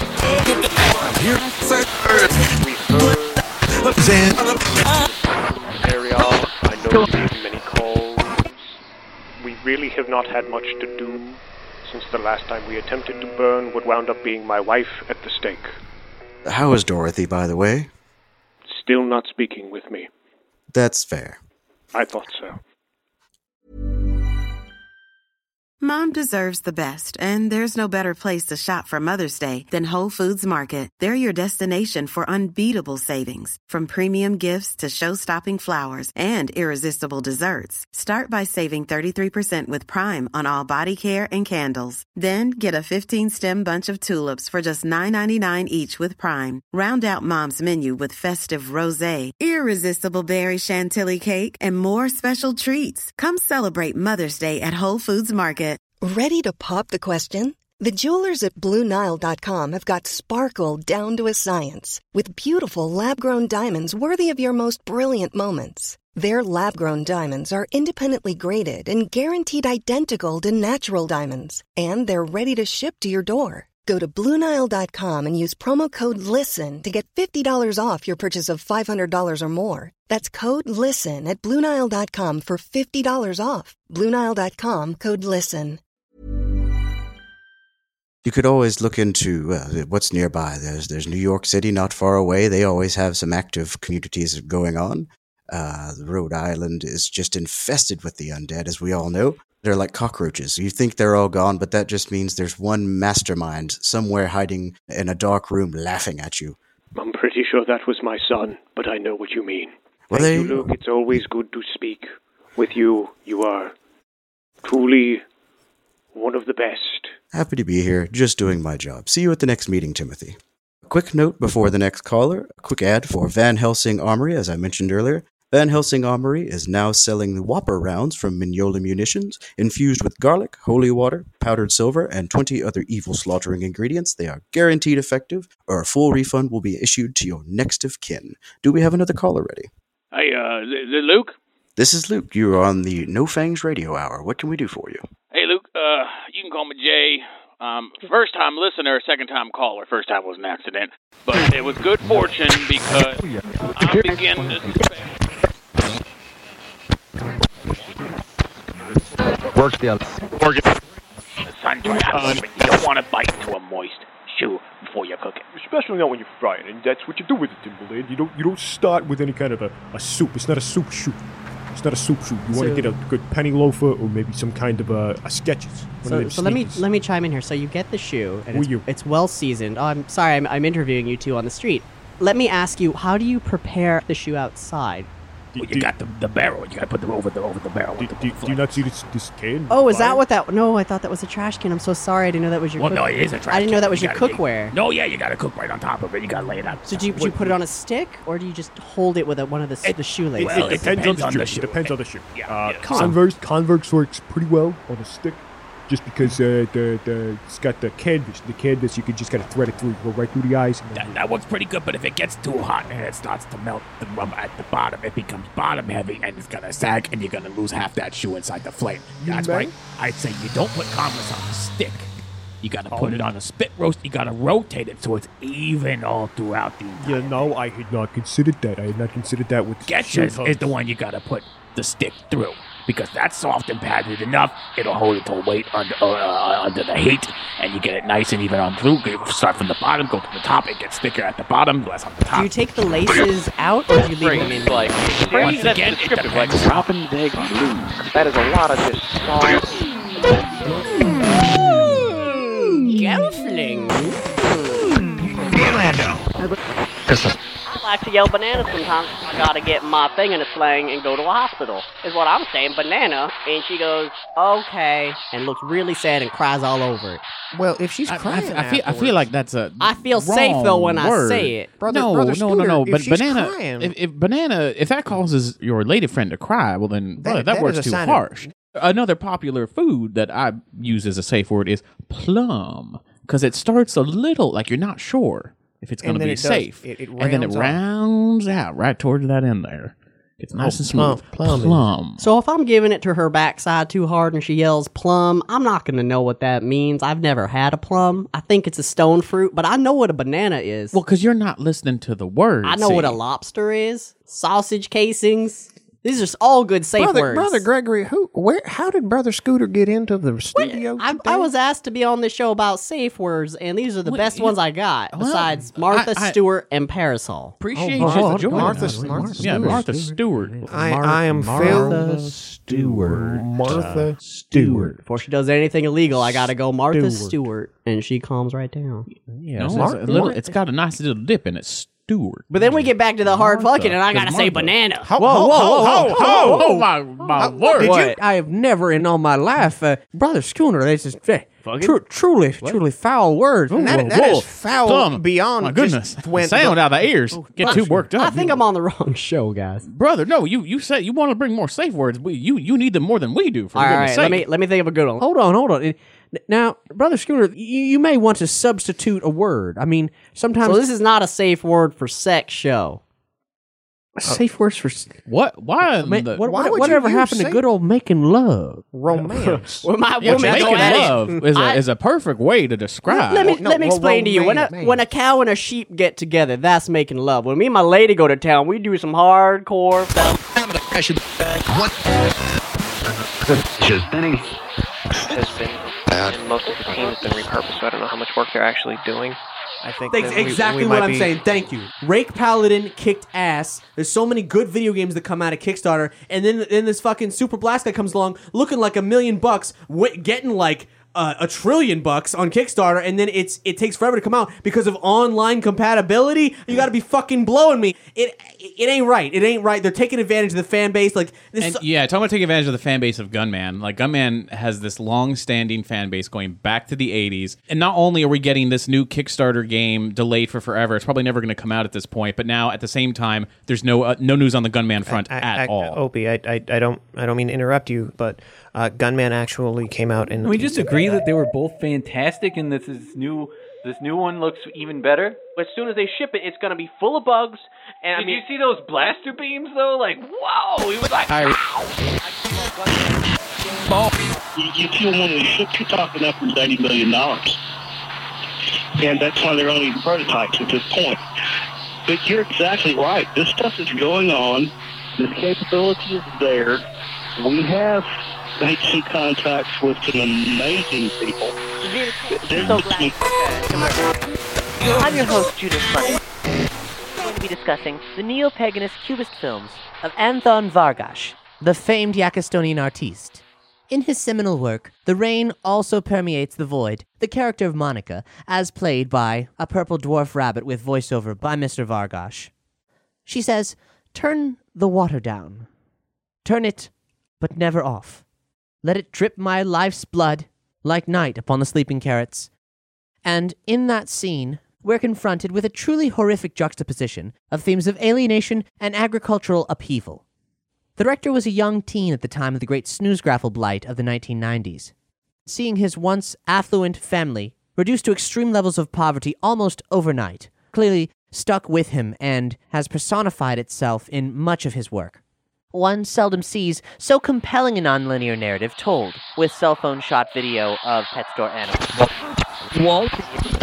Ariel, I know you gave many calls. We really have not had much to do since the last time we attempted to burn what wound up being my wife at the stake. How is Dorothy, by the way? Still not speaking with me. That's fair. I thought so. Mom deserves the best, and there's no better place to shop for Mother's Day than Whole Foods Market. They're your destination for unbeatable savings, from premium gifts to show-stopping flowers and irresistible desserts. Start by saving thirty-three percent with Prime on all body care and candles. Then get a fifteen-stem bunch of tulips for just nine ninety-nine each with Prime. Round out Mom's menu with festive rosé, irresistible berry chantilly cake, and more special treats. Come celebrate Mother's Day at Whole Foods Market. Ready to pop the question? The jewelers at Blue Nile dot com have got sparkle down to a science with beautiful lab-grown diamonds worthy of your most brilliant moments. Their lab-grown diamonds are independently graded and guaranteed identical to natural diamonds, and they're ready to ship to your door. Go to Blue Nile dot com and use promo code LISTEN to get fifty dollars off your purchase of five hundred dollars or more. That's code LISTEN at Blue Nile dot com for fifty dollars off. Blue Nile dot com, code LISTEN. You could always look into uh, what's nearby. There's there's New York City not far away. They always have some active communities going on. Uh, Rhode Island is just infested with the undead, as we all know. They're like cockroaches. You think they're all gone, but that just means there's one mastermind somewhere hiding in a dark room laughing at you. I'm pretty sure that was my son, but I know what you mean. Well, Thank they- you, Luke. It's always good to speak with you. You are truly one of the best. Happy to be here, just doing my job. See you at the next meeting, Timothy. Quick note before the next caller, a quick ad for Van Helsing Armory, as I mentioned earlier. Van Helsing Armory is now selling the Whopper rounds from Mignola Munitions, infused with garlic, holy water, powdered silver, and twenty other evil slaughtering ingredients. They are guaranteed effective, or a full refund will be issued to your next of kin. Do we have another caller ready? Hey, uh, is it Luke? This is Luke. You are on the No Fangs Radio Hour. What can we do for you? Hey, Luke, uh, you can call me Jay. Um, first time listener, second time caller. First time was an accident. But it was good fortune because I'm beginning to suspect. Work the other. Work it. The sun dry out. You don't want to bite into a moist shoe before you cook it. Especially not when you're frying, and that's what you do with it, Timberland. You don't you don't start with any kind of a, a soup. It's not a soup shoot. It's not a soup shoot. You want to So- get a good penny loafer or maybe some kind of a, a Skechers. One of So, them so let me sneakers. let me chime in here. So you get the shoe, and Who it's, you? it's well seasoned. Oh, I'm sorry, I'm, I'm interviewing you two on the street. Let me ask you, how do you prepare the shoe outside? Well, you got the, the barrel. You got to put them over the over the barrel. Do, do, do you not see this, this can? Oh, is that Fire? what that? No, I thought that was a trash can. I'm so sorry. I didn't know that was your. Well, cook- no, it is a trash I didn't know can. that was You your gotta- cookware. No, yeah, you got to cook right on top of it. You got to lay it out. So do you, do you put it on a stick, or do you just hold it with a, one of the, s- the shoelaces? well, it, it depends, depends on on the the shoe. shoe. It depends on the shoe. Yeah, uh, yeah. Converse, Converse works pretty well on a stick, just because uh, the the it's got the canvas. The canvas you can just kind of thread it through, go right through the eyes. And then That, that works pretty good, but if it gets too hot and it starts to melt the rubber at the bottom, it becomes bottom heavy and it's gonna sag and you're gonna lose half that shoe inside the flame. That's man. why I say you don't put Converse on a stick. You gotta put it on a spit roast. You gotta rotate it so it's even all throughout the entire. you know, I had not considered that. I had not considered that with Skechers shoe is the one you gotta put the stick through because that's soft and padded enough. It'll hold its whole weight under uh, uh, under the heat, and you get it nice and even on through. You start from the bottom, go to the top. It gets thicker at the bottom, less on the top. Do you take the laces out, or do you leave them in? Like, Once again, it descriptive, like depends. dropping dead blues. That is a lot of just soft. Gelfling. I like to yell banana sometimes. I gotta get my thing in a sling and go to a hospital, is what I'm saying. Banana. And she goes, okay, and looks really sad and cries all over it. Well, if she's crying I, I, feel I feel like that's a I feel safe, though, when I word. say it. Brother- no, Brother no, no, no. Scooter, if But she's banana, crying- if, if banana, if that causes your lady friend to cry, well then, brother, that, that works is a too sign of- harsh. Another popular food that I use as a safe word is plum, because it starts a little like you're not sure if it's going And to then be it does- safe, it- it and then it rounds out. rounds out right towards that end there. It's nice and smooth. plum- plum plum. So if I'm giving it to her backside too hard and she yells plum, I'm not going to know what that means. I've never had a plum. I think it's a stone fruit, but I know what a banana is. Well, because you're not listening to the words. I know see. what a lobster is. Sausage casings. These are all good safe brother, words. Brother Gregory, who, where, how did Brother Scooter get into the studio? I, I was asked to be on this show about safe words, and these are the Wait, best you- ones I got, Well, besides Martha I- I- Stewart and Parasol. Appreciate Oh, you oh, for joining Martha- us. Martha yeah, Stewart. Martha Stewart. I, Mar- I am Martha Phil Stewart. Martha Stewart. Before she does anything illegal, I gotta go Martha Stewart. Stewart, and she calms right down. Yeah, No, it's, Mar- a little, Mar- it's got a nice little dip in it. Stewart. But then we get back to the hard Martha. fucking, and I gotta Because say Martha- banana. Ho- whoa, ho- whoa, ho- whoa, ho- whoa, ho- whoa, my, my Did word. you? I have never in all my life, uh, Brother Schooner. This is uh, tru- truly, truly foul words. Ooh, that, whoa, that whoa. is foul Thumb. beyond. My goodness. just when Sound the- out of the ears. Get too worked up. I think I'm on the wrong show, guys. Brother, no, you you said you want to bring more safe words. We, you you need them more than we do. For All goodness right, sake. let me let me think of a good one. Hold on, hold on. Now, Brother Schooner, you, you may want to substitute a word. I mean, sometimes So this is not a safe word for sex show. safe words for s- What? Why? Ma- the, what, why what- would whatever you use happened to safe- good old making love, romance? When my yeah, woman making go at it- love is a, I- is a perfect way to describe. Let me no, let me ro- explain to you. When a romance. when a cow and a sheep get together, that's making love. When me and my lady go to town, we do some hardcore. Just thinning. Has been, and most of the team has been repurposed, so I don't know how much work they're actually doing. I think That's that we- exactly we what might I'm be- saying. Thank you. Rake Paladin kicked ass. There's so many good video games that come out of Kickstarter, and then then this fucking Super Blast guy comes along looking like a million bucks, wi- getting like uh, a trillion bucks on Kickstarter, and then it's it takes forever to come out because of online compatibility. You got to be fucking blowing me. It it ain't right. It ain't right. They're taking advantage of the fan base. Like this. And is- yeah, talking about taking advantage of the fan base of Gunman. Like Gunman has this long-standing fan base going back to the eighties, and not only are we getting this new Kickstarter game delayed for forever, it's probably never going to come out at this point. But now, at the same time, there's no uh, no news on the Gunman front I, at I, all. Opie, I, I, I don't I don't mean to interrupt you, but uh, Gunman actually came out and Can we just agree that they were both fantastic, and this is new? This new one looks even better. As soon as they ship it, it's gonna be full of bugs. And Did I mean, you see those blaster beams though? Like, whoa! He was like, You, you kill one of these ships, you're talking upwards of eighty million dollars. And that's why they're only prototypes at this point. But you're exactly right. This stuff is going on. This capability is there. We have made some contacts with some amazing people. I'm your host, Judith Funny. We're going to be discussing the neo-paganist cubist films of Anton Vargas, the famed Yakistonian artiste. In his seminal work, The Rain Also Permeates the Void, the character of Monica, as played by a purple dwarf rabbit with voiceover by Mister Vargas. She says, "Turn the water down. Turn it, but never off. Let it drip my life's blood like night upon the sleeping carrots." And in that scene, we're confronted with a truly horrific juxtaposition of themes of alienation and agricultural upheaval. The director was a young teen at the time of the great snooze-graffle blight of the nineteen nineties. Seeing his once affluent family reduced to extreme levels of poverty almost overnight clearly stuck with him and has personified itself in much of his work. One seldom sees so compelling a nonlinear narrative told with cell phone shot video of pet store animals. Walt.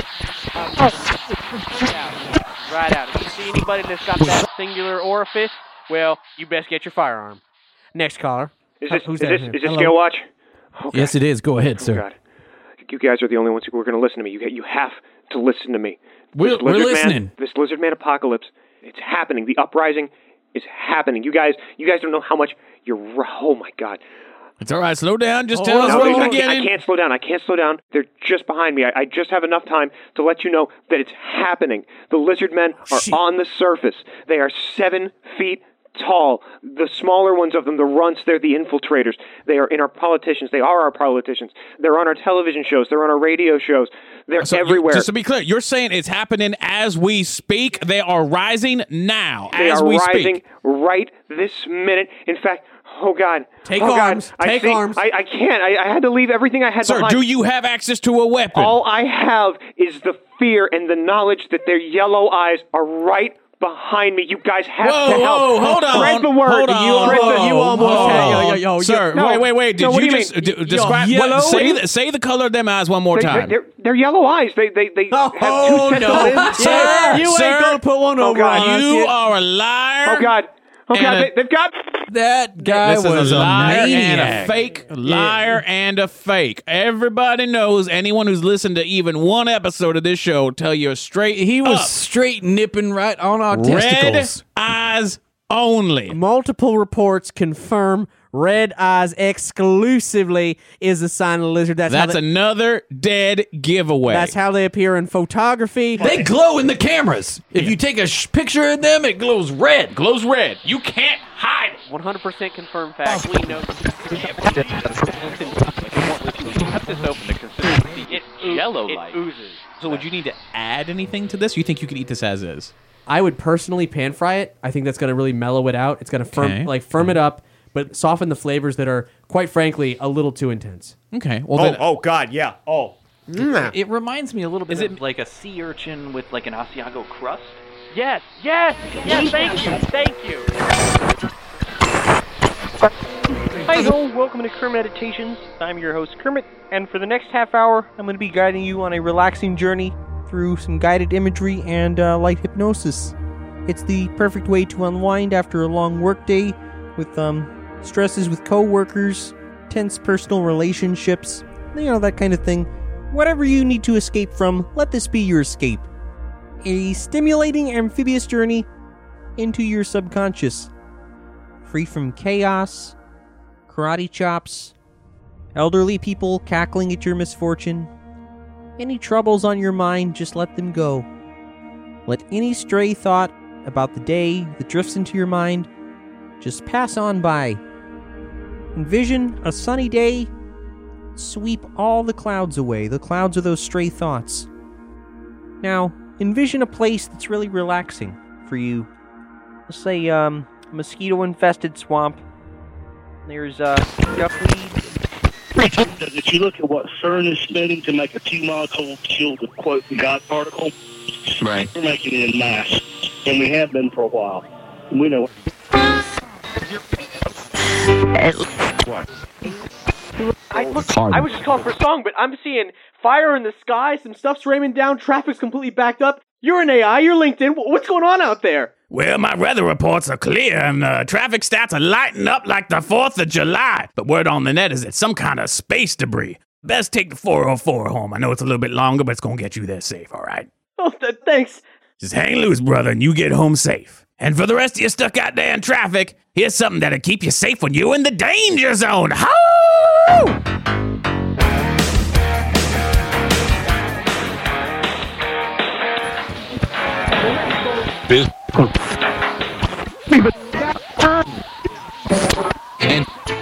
Right out. If you see anybody that's got that singular orifice, well, you best get your firearm. Next caller. Is this, Who's is that this, here? is this Hello? Scale Watch? Oh, Yes, it is. Go ahead, Oh, sir. God. You guys are the only ones who are going to listen to me. You, you have to listen to me. We're- This we're Lizard Man- listening. this Lizard Man apocalypse, it's happening. The uprising is happening. You guys, you guys don't know how much you're... Oh, my God. It's all right. Slow down. Just Oh, tell us no, what I, we're can't, I getting. can't slow down. I can't slow down. They're just behind me. I, I just have enough time to let you know that it's happening. The lizard men are on the surface. They are seven feet tall. The smaller ones of them, the runts, they're the infiltrators. They are in our politicians. They are our politicians. They're on our television shows. They're on our radio shows. They're So you- everywhere. Just to be clear, you're saying it's happening as we speak. They are rising now They as are we rising speak. right this minute. In fact, oh God, Take oh arms. God, I Take think- arms. I, I can't. I, I had to leave everything I had Sir, behind. do you have access to a weapon? All I have is the fear and the knowledge that their yellow eyes are right behind me. You guys have Whoa, to help. whoa, hold Spread on. the word. Hold on. You, spread the, Whoa, you almost whoa. had Yo, yo, yo, Sir, no, wait, wait, wait. Did no, what you do just mean? d- describe Yellow? what, say, What do you- the, say the color of them eyes one more They, time. they're, they're yellow eyes. They they they have two Oh, sets no. of lenses. Sir, You ain't sir. gonna put one oh, over God. on us. You are a liar. Oh God. Okay, and a- they, they've got that guy this was is a a liar and maniac. a fake liar and a fake. Everybody knows. Anyone who's listened to even one episode of this show will tell you straight. He was up. straight nipping right on our Red testicles. eyes only. Multiple reports confirm red eyes exclusively is a sign of the lizard. That's, That's how they, another dead giveaway. That's how they appear in photography. They glow in the cameras. If you take a sh- picture of them, it glows red. Glows red. You can't hide it. one hundred percent confirmed fact. We know. Cut this open to consistency. It yellow It light. oozes. So would you need to add anything to this? You think you could eat this as is? I would personally pan fry it. I think that's going to really mellow it out. It's going to firm, Okay. like firm it up, but soften the flavors that are, quite frankly, a little too intense. Okay. Well, oh, then, oh, God, yeah. Oh. Mm. It reminds me a little bit Is of it- like a sea urchin with like an Asiago crust. Yes, yes, yes. Thank you, thank you. Hi ho, welcome to Kermit Meditations. I'm your host Kermit, and for the next half hour, I'm going to be guiding you on a relaxing journey through some guided imagery and uh, light hypnosis. It's the perfect way to unwind after a long workday with um stresses with coworkers, tense personal relationships, you know, that kind of thing. Whatever you need to escape from, let this be your escape. A stimulating amphibious journey into your subconscious. Free from chaos, karate chops, elderly people cackling at your misfortune. Any troubles on your mind, just let them go. Let any stray thought about the day that drifts into your mind just pass on by. Envision a sunny day. Sweep all the clouds away. The clouds are those stray thoughts. Now, envision a place that's really relaxing for you. Let's say, um, a mosquito-infested swamp. There's, uh, duckweed. If you look at what CERN is spending to make a two-molecule shield to quote the God particle, right. We're making it in mass, and we have been for a while. And we know. What? I, look, I was just calling for a song, but I'm seeing fire in the sky, some stuff's raining down, traffic's completely backed up. You're an A I, you're LinkedIn. What's going on out there? Well, my weather reports are clear and uh, traffic stats are lighting up like the fourth of July. But word on the net is it's some kind of space debris. Best take the four oh four home. I know it's a little bit longer, but it's going to get you there safe, all right? Oh, th- thanks. Just hang loose, brother, and you get home safe. And for the rest of you stuck out there in traffic, here's something that'll keep you safe when you're in the danger zone. Ho! Biz. And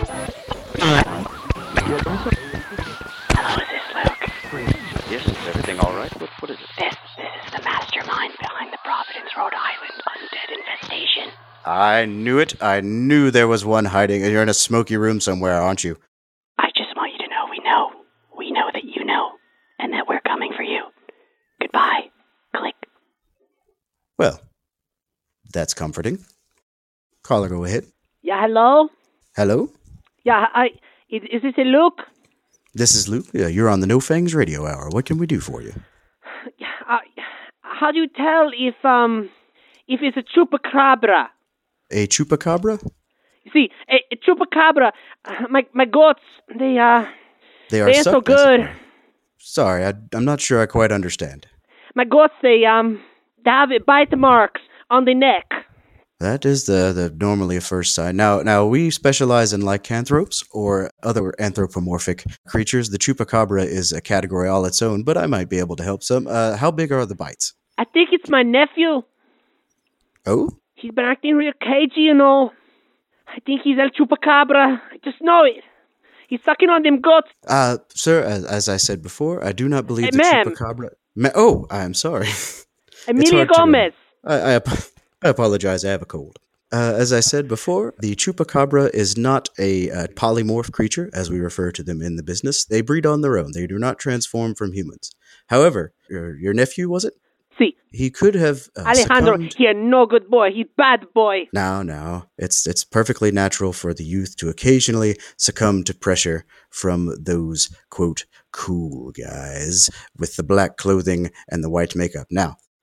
Yes, is everything all right? What, what is it? This, this is the mastermind behind the Providence, Rhode Island undead infestation. I knew it. I knew there was one hiding. You're in a smoky room somewhere, aren't you? I just want you to know we know. We know that you know. And that we're coming for you. Goodbye. Click. Well, that's comforting. Caller, go ahead. Yeah, hello? Hello? Yeah, I... Is, is this a Luke? This is Luke. Yeah, you're on the No Fangs Radio Hour. What can we do for you? Uh, how do you tell if, um... if it's a chupacabra? A chupacabra? You see, a, a chupacabra, uh, my, my goats, they, uh... They are they ain't so sucked, good. Sorry, I, I'm not sure I quite understand. My goats, they, um... they have bite marks on the neck. That is the, the normally a first sign. Now, now we specialize in lycanthropes or other anthropomorphic creatures. The chupacabra is a category all its own, but I might be able to help some. Uh, how big are the bites? I think it's my nephew. Oh? He's been acting real cagey, you know. I think he's El Chupacabra. I just know it. He's sucking on them guts. Uh, sir, as, as I said before, I do not believe Hey, the ma'am. chupacabra... Ma- oh, I am sorry. Emilia hard to- Gomez. I, I, ap- I apologize. I have a cold. Uh, as I said before, the chupacabra is not a uh, polymorph creature, as we refer to them in the business. They breed on their own. They do not transform from humans. However, your, your nephew, was it? See. He could have uh, Alejandro, succumbed. he a no good boy. He's bad boy. Now, now, it's it's perfectly natural for the youth to occasionally succumb to pressure from those, quote, cool guys with the black clothing and the white makeup. Now,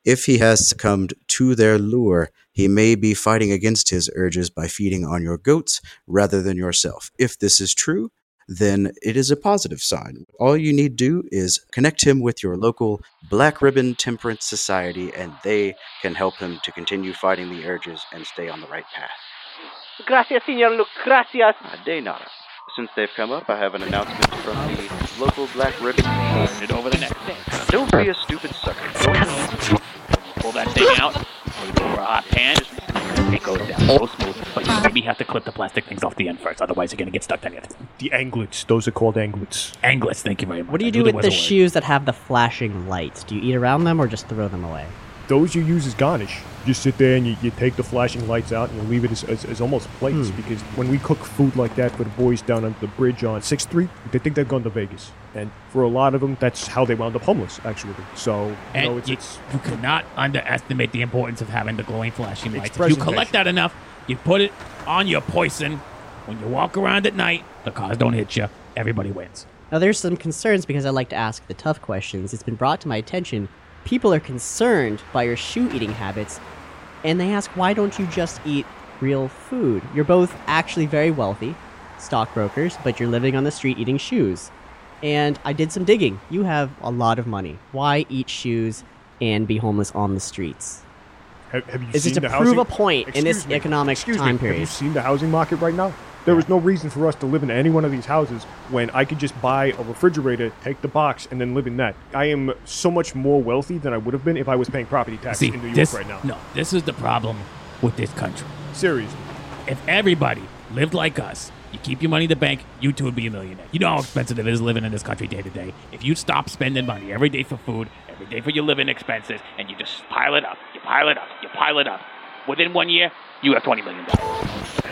If he has succumbed to their lure, he may be fighting against his urges by feeding on your goats rather than yourself. If this is true, then it is a positive sign. All you need to do is connect him with your local Black Ribbon Temperance Society, and they can help him to continue fighting the urges and stay on the right path. Gracias, Senor Luke. Gracias. De nada. Since they've come up, I have an announcement from the local Black Ribbon. Turn it over the neck. Don't be a stupid sucker. Don't Pull that thing out. Put it over a hot pan. It goes down so smooth. But you maybe have to clip the plastic things off the end first. Otherwise, you're going to get stuck down it. The anglets. Those are called anglets. Anglets. Thank you very much. What do you do with the shoes that have the flashing lights? Do you eat around them or just throw them away? Those you use as garnish. You just sit there and you, you take the flashing lights out and you leave it as, as, as almost plates. Hmm. Because when we cook food like that for the boys down on the bridge on sixth street, they think they've gone to Vegas. And for a lot of them, that's how they wound up homeless, actually. So, you And know, it's, you, it's you cannot underestimate the importance of having the glowing flashing lights. If you presentation. collect that enough, you put it on your poison. When you walk around at night, the cars don't hit you. Everybody wins. Now, there's some concerns because I like to ask the tough questions. It's been brought to my attention. People are concerned by your shoe-eating habits, and they ask, why don't you just eat real food? You're both actually very wealthy, stockbrokers, but you're living on the street eating shoes. And I did some digging. You have a lot of money. Why eat shoes and be homeless on the streets? Have, have you Is seen it to the prove housing? a point in this Excuse me, economic excuse time me, period? Have you seen the housing market right now? There is no reason for us to live in any one of these houses when I could just buy a refrigerator, take the box, and then live in that. I am so much more wealthy than I would have been if I was paying property taxes See, in New York this, right now. No, this is the problem with this country. Seriously. If everybody lived like us, you keep your money in the bank, you too would be a millionaire. You know how expensive it is living in this country day to day. If you stop spending money every day for food, every day for your living expenses, and you just pile it up, you pile it up, you pile it up, within one year, you have twenty million dollars.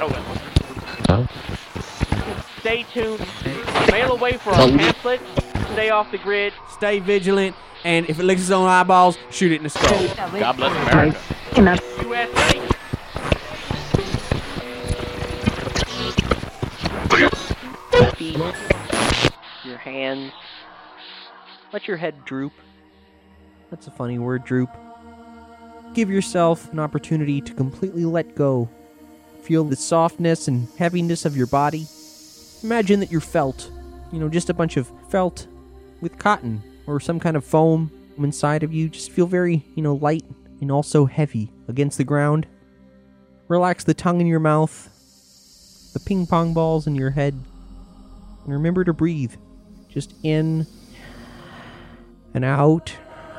Hell, Stay tuned. Mail away for our pamphlet. Stay off the grid. Stay vigilant, and if it licks its own eyeballs, shoot it in the skull. God bless America. U S A. Feet, your hands. Let your head droop. That's a funny word, droop. Give yourself an opportunity to completely let go. Feel the softness and heaviness of your body. Imagine that you're felt. You know, just a bunch of felt with cotton or some kind of foam inside of you. Just feel very, you know, light and also heavy against the ground. Relax the tongue in your mouth, the ping pong balls in your head. And remember to breathe. Just in and out.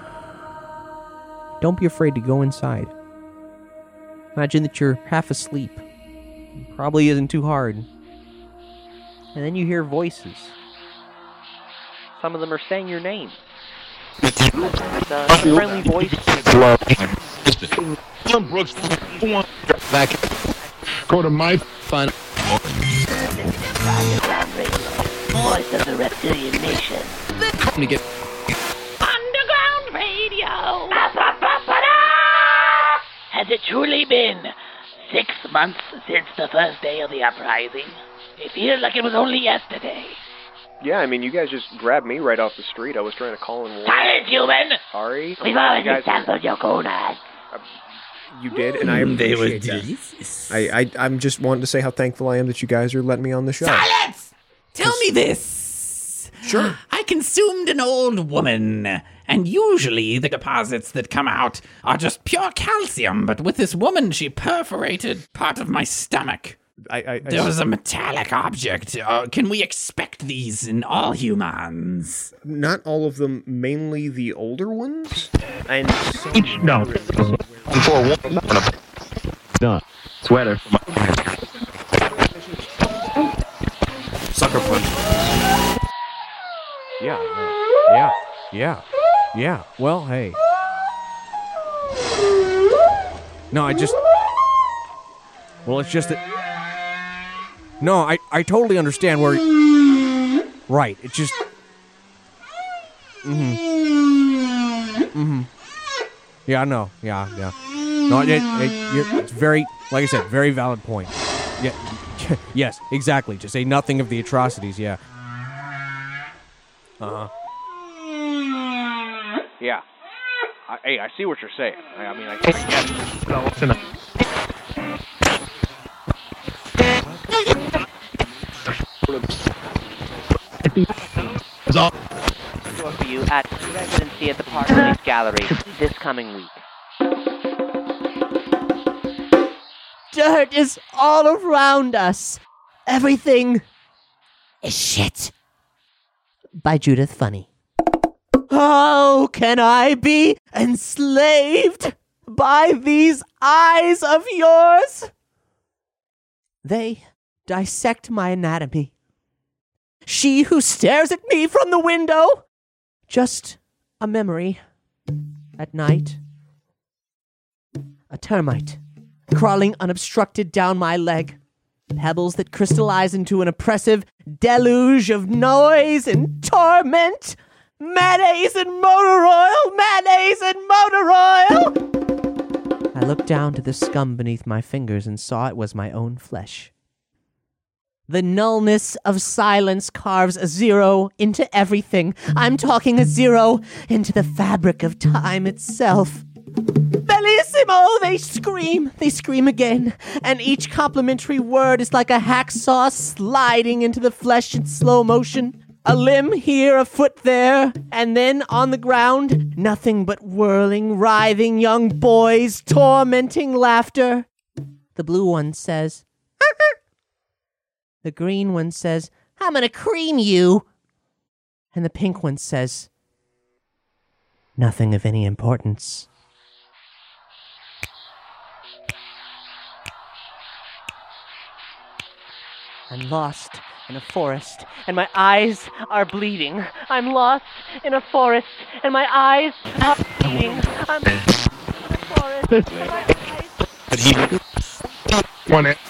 Don't be afraid to go inside. Imagine that you're half asleep. It probably isn't too hard. And then you hear voices. Some of them are saying your name. It's a friendly voice. Tom Brooks, back. Go to my fun. Voice of the reptilian nation. Come to get. Underground Radio. Has it truly been six months since the first day of the uprising? It feels like it was only yesterday. Yeah, I mean, you guys just grabbed me right off the street. I was trying to call in warning. Silence, human! Sorry. We've You already guys- sampled your gonads. You did, and I Mm, they were appreciate that. I, I, I'm just wanting to say how thankful I am that you guys are letting me on the show. Silence! Tell me this. Sure. I consumed an old woman, and usually the deposits that come out are just pure calcium, but with this woman, she perforated part of my stomach. I, I, I there was a metallic object. Uh, can we expect these in all humans? Not all of them, mainly the older ones. And No. For one. Done. Sweater. Sucker punch. Yeah, yeah, yeah, yeah. Well, hey. No, I just. Well, it's just that. No, I, I totally understand where. Right, it's just. Mm hmm. Mm hmm. Yeah, no, yeah, yeah. No, it, it, you're, it's very, like I said, very valid point. Yeah, yes, exactly. To say nothing of the atrocities, yeah. Uh huh. Yeah. I, hey, I see what you're saying. I, I mean, I, I get it. No, listen. Store for you at residency at the Park Place Gallery this coming week. Dirt is all around us. Everything is shit. By Judith Funny. How can I be enslaved by these eyes of yours? They dissect my anatomy. She who stares at me from the window, just a memory. At night, a termite crawling unobstructed down my leg. Pebbles that crystallize into an oppressive deluge of noise and torment. Mayonnaise and motor oil! Mayonnaise and motor oil! I looked down to the scum beneath my fingers and saw it was my own flesh. The nullness of silence carves a zero into everything. I'm talking a zero into the fabric of time itself. Bellissimo! They scream, they scream again, and each complimentary word is like a hacksaw sliding into the flesh in slow motion. A limb here, a foot there, and then on the ground, nothing but whirling, writhing young boys, tormenting laughter. The blue one says, the green one says, I'm gonna cream you. And the pink one says, nothing of any importance. I'm lost in a forest, and my eyes are bleeding. I'm lost in a forest, and my eyes are bleeding. I'm in a forest, and my eyes... Want it.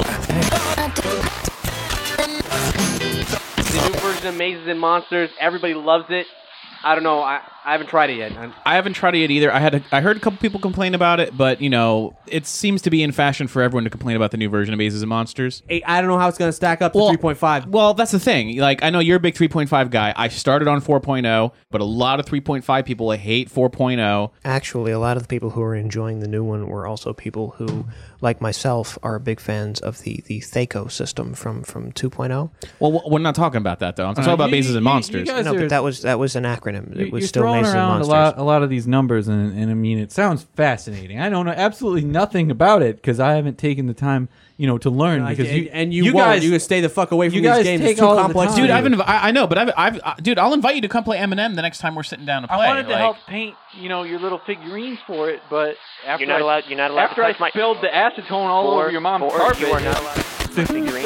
The new version of Mazes and Monsters, everybody loves it. I don't know. I, I haven't tried it yet. I'm, I haven't tried it yet either. I had a, I heard a couple people complain about it, but you know, it seems to be in fashion for everyone to complain about the new version of Mazes and Monsters. I don't know how it's going to stack up to well, three point five. Well, that's the thing. Like, I know you're a big three point five guy. I started on four point oh, but a lot of three point five people hate four point oh. Actually, a lot of the people who are enjoying the new one were also people who, like myself, are big fans of the, the Thaco system from, from two point oh. Well, we're not talking about that, though. I'm talking uh, about you, Mazes and Monsters. You no, but that was that was an acronym. It was you're still throwing Mazes and around Monsters. a lot, a lot of these numbers, and, and I mean, it sounds fascinating. I don't know absolutely nothing about it because I haven't taken the time, you know, to learn. No, because and, you and you, you won't. guys, You can stay the fuck away from you these guys games. take It's too all the complex. time. Dude, I've inv- I, I know, but I've, I've, uh, dude, I'll invite you to come play Eminem the next time we're sitting down to play. I wanted to like, help paint, you know, your little figurines for it, but after You're not I, allowed. You're not allowed after to I touch my. spilled the acetone all Four, over your mom's four, carpet, you are not allowed to figurines.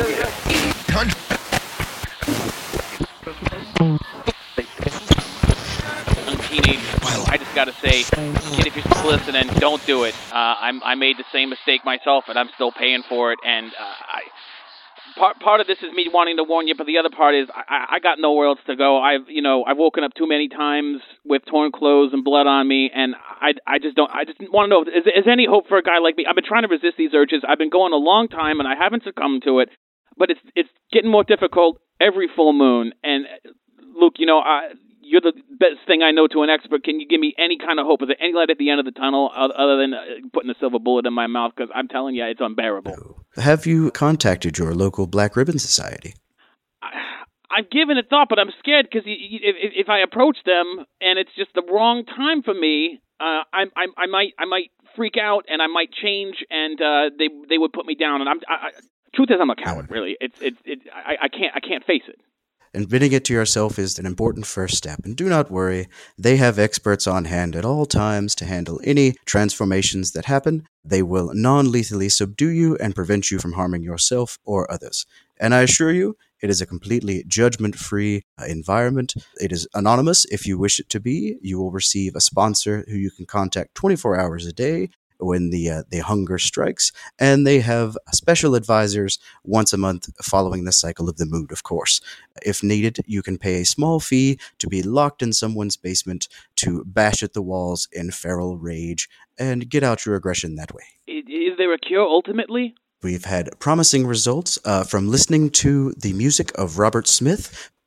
Teenage, I just gotta say, kid, if you're still listening, don't do it. Uh, I'm, I made the same mistake myself, and I'm still paying for it. And uh, I, part part of this is me wanting to warn you, but the other part is I, I got nowhere else to go. I've, you know, I've woken up too many times with torn clothes and blood on me, and I, I just don't. I just want to know, is, is there any hope for a guy like me? I've been trying to resist these urges. I've been going a long time, and I haven't succumbed to it. But it's it's getting more difficult every full moon. And Luke, you know, I. You're the best thing I know to an expert. Can you give me any kind of hope? Is there any light at the end of the tunnel other than putting a silver bullet in my mouth? Because I'm telling you, it's unbearable. Have you contacted your local Black Ribbon Society? I, I've given it thought, but I'm scared because if, if I approach them and it's just the wrong time for me, uh, I, I, I might I might freak out and I might change and uh, they they would put me down. And I'm I, I, truth is, I'm a coward. Really, it's it's it, I, I can't I can't face it. Admitting it to yourself is an important first step, and do not worry, they have experts on hand at all times to handle any transformations that happen. They will non-lethally subdue you and prevent you from harming yourself or others. And I assure you, it is a completely judgment-free environment. It is anonymous if you wish it to be. You will receive a sponsor who you can contact twenty-four hours a day when the uh, the hunger strikes, and they have special advisors once a month following the cycle of the mood, of course. If needed, you can pay a small fee to be locked in someone's basement to bash at the walls in feral rage and get out your aggression that way. Is there a cure ultimately? We've had promising results uh, from listening to the music of Robert Smith.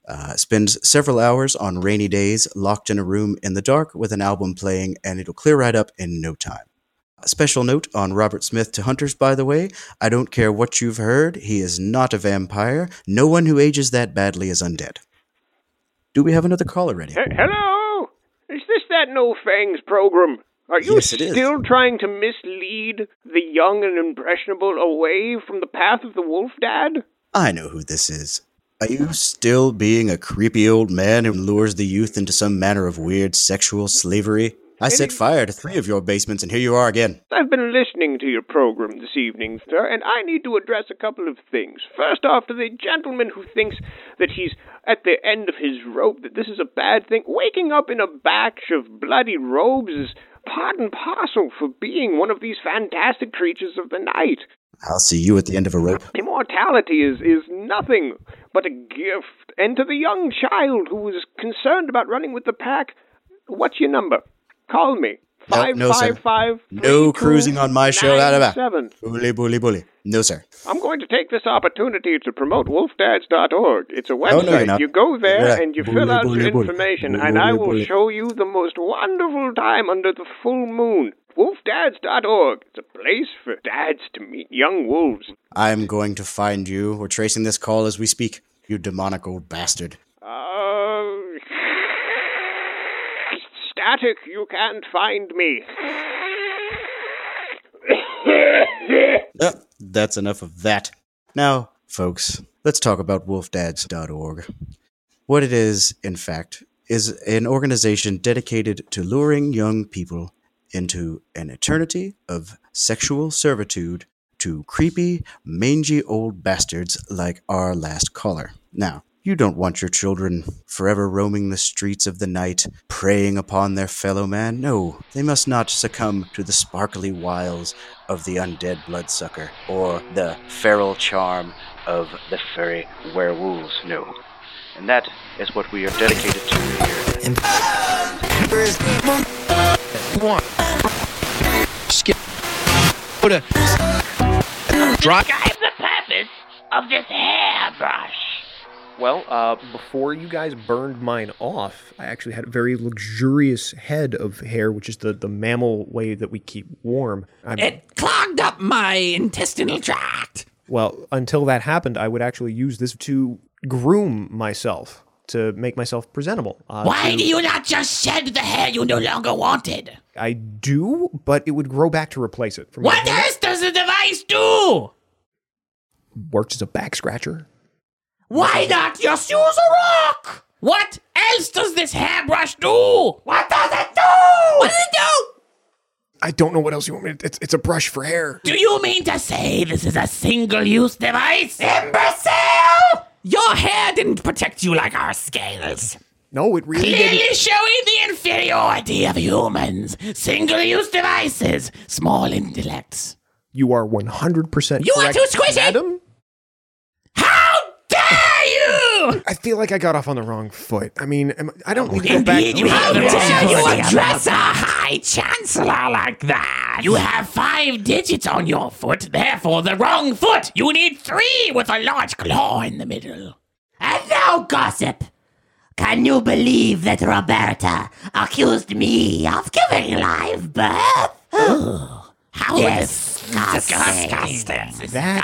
Uh, spend several hours on rainy days locked in a room in the dark with an album playing, and it'll clear right up in no time. A special note on Robert Smith to hunters, by the way. I don't care what you've heard. He is not a vampire. No one who ages that badly is undead. Do we have another caller ready? H- hello? Is this that No Fangs program? Are you Yes, it is. still trying to mislead the young and impressionable away from the path of the wolf, Dad? I know who this is. Are you still being a creepy old man who lures the youth into some manner of weird sexual slavery? I set fire to three of your basements, and here you are again. I've been listening to your program this evening, sir, and I need to address a couple of things. First off, to the gentleman who thinks that he's at the end of his rope, that this is a bad thing. Waking up in a batch of bloody robes is part and parcel for being one of these fantastic creatures of the night. I'll see you at the end of a rope. Immortality is, is nothing but a gift. And to the young child who is concerned about running with the pack, what's your number? Call me. No, no, sir. Five, five, No cruising on my show. Out of that. seven. Bully, bully, bully. No, sir. I'm going to take this opportunity to promote wolf dads dot org. It's a website. Oh, no, you're not. You go there Yeah. and you Bully, fill out bully, your bully. information, Bully, and I bully, will bully. show you the most wonderful time under the full moon. wolf dads dot org. It's a place for dads to meet young wolves. I'm going to find you. We're tracing this call as we speak. You demonic old bastard. Uh, static, you can't find me. Uh, that's enough of that. Now, folks, let's talk about wolf dads dot org. What it is, in fact, is an organization dedicated to luring young people into an eternity of sexual servitude to creepy, mangy old bastards like our last caller. Now, you don't want your children forever roaming the streets of the night, preying upon their fellow man. No, they must not succumb to the sparkly wiles of the undead bloodsucker or the feral charm of the furry werewolves. No. And that is what we are dedicated to here. Skip. Put a drop. Describe the purpose of this hairbrush. Well, uh, before you guys burned mine off, I actually had a very luxurious head of hair, which is the, the mammal way that we keep warm. I'm, It clogged up my intestinal tract. well, until that happened, I would actually use this to groom myself, to make myself presentable. Uh, Why to- do you not just shed the hair you no longer wanted? I do, but it would grow back to replace it. From What else does the device do? Works as a back scratcher. Why not just use a rock? What else does this hairbrush do? What does it do? What does it do? I don't know what else you want me to... It's, it's a brush for hair. Do you mean to say this is a single-use device? Imbecile! Your hair didn't protect you like our scales. No, it really Clearly didn't. showing the inferiority of humans. Single-use devices, small intellects. You are one hundred percent You are correct, too squishy! madam. How dare you! I feel like I got off on the wrong foot. I mean, am, I don't need to go back... Indeed, you have dare you address a high chancellor like that? You have five digits on your foot, therefore the wrong foot. You need three with a large claw in the middle. And now, gossip. Can you believe that Roberta accused me of giving live birth? Oh, how disgusting. disgusting. That...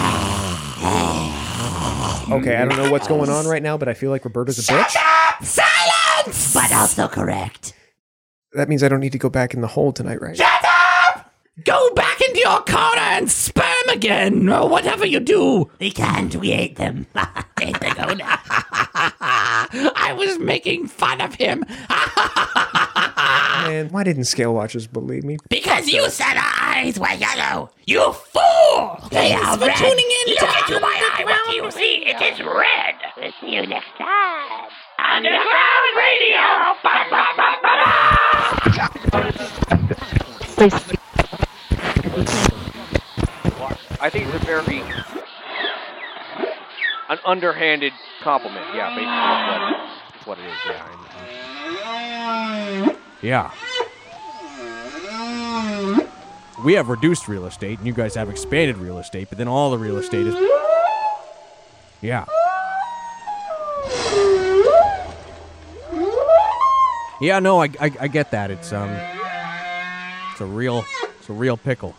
Okay, I don't know what's going on right now, but I feel like Roberta's a bitch. Shut up! Silence! But also correct. That means I don't need to go back in the hole tonight, right? Shut up! Go back into your corner and sperm again, or whatever you do. We can't, we ate them. Ate the goat. I was making fun of him. Man, why didn't Scale Watchers believe me? Because you said our eyes were yellow. You fool! They are red. Tuning in. Look into my eye. What do you see? It is red. We'll see you next time. Underground Radio. Ba, ba, ba, ba, ba. I think it's a very an underhanded compliment. Yeah, basically that's what it is. That's what it is. Yeah. Yeah. We have reduced real estate, and you guys have expanded real estate, but then all the real estate is... Yeah. Yeah, no, I, I, I get that. It's um, it's a real, it's a real pickle.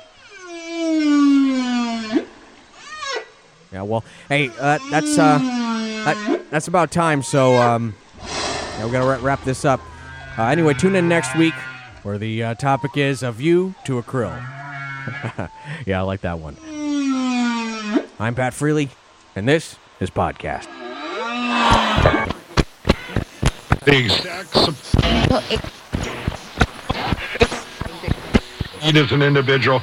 Yeah, well, hey, uh, that's uh, that, that's about time. So um, yeah, we gotta wrap this up. Uh, anyway, tune in next week where the uh, topic is A View to a Krill. Yeah, I like that one. I'm Pat Freely, and this is Podcast. The exact need as an individual.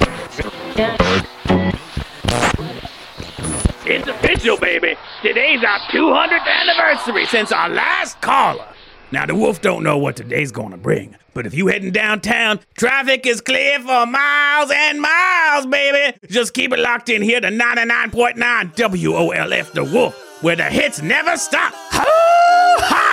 Individual, baby. Today's our two hundredth anniversary since our last caller. Now, the wolf don't know what today's gonna bring, but if you heading downtown, traffic is clear for miles and miles, baby. Just keep it locked in here to ninety-nine point nine W O L F The Wolf, where the hits never stop. Hoo-ha!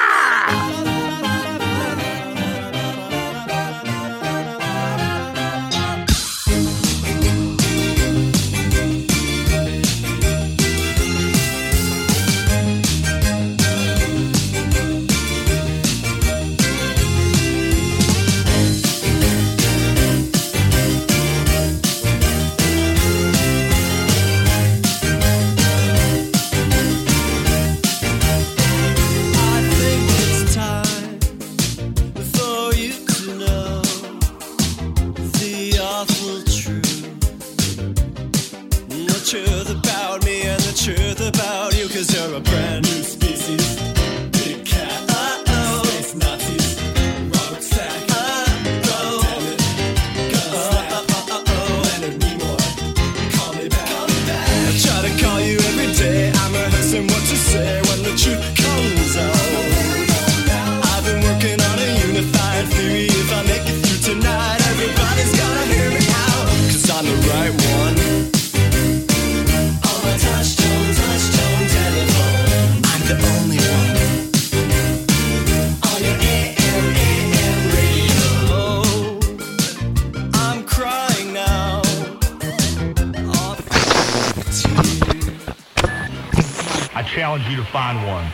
Truth about me and the truth about you, 'cause you're a brand new species. Big cat, uh-oh, space Nazis, Robert Stack, uh-oh, damn it, Gunslap, uh-oh, Leonard Nimoy, call me back, call me back. I try to call you every day, I'm rehearsing what to say when the truth comes out. I've been working on a unified theory, if I make it through tonight, everybody's gonna hear me out, 'cause I'm the right one. Touchstone, touchstone telephone. I'm the only one on your A M, A M radio. I'm crying now. I challenge you to find one.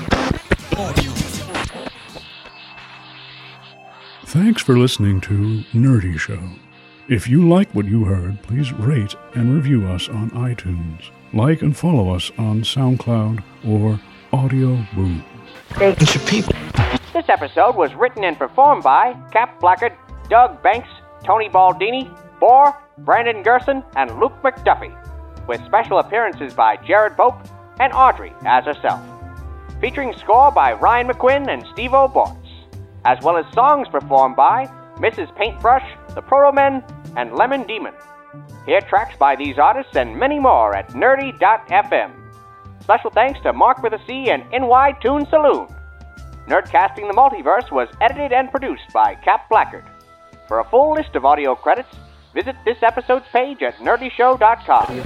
Thanks for listening to Nerdy Show. If you like what you heard, please rate and review us on iTunes. Like and follow us on SoundCloud or Audio Boom. This episode was written and performed by Cap Blackard, Doug Banks, Tony Baldini, Bohr, Brandon Gerson, and Luke McDuffie, with special appearances by Jared Pope and Audrey as herself. Featuring score by Ryan McQuinn and Steve O'Bortz, as well as songs performed by Missus Paintbrush, The Proto Men, and Lemon Demon. Hear tracks by these artists and many more at nerdy dot f m. Special thanks to Mark with a C and N Y Toon Saloon. Nerdcasting the Multiverse was edited and produced by Cap Blackard. For a full list of audio credits, visit this episode's page at nerdy show dot com.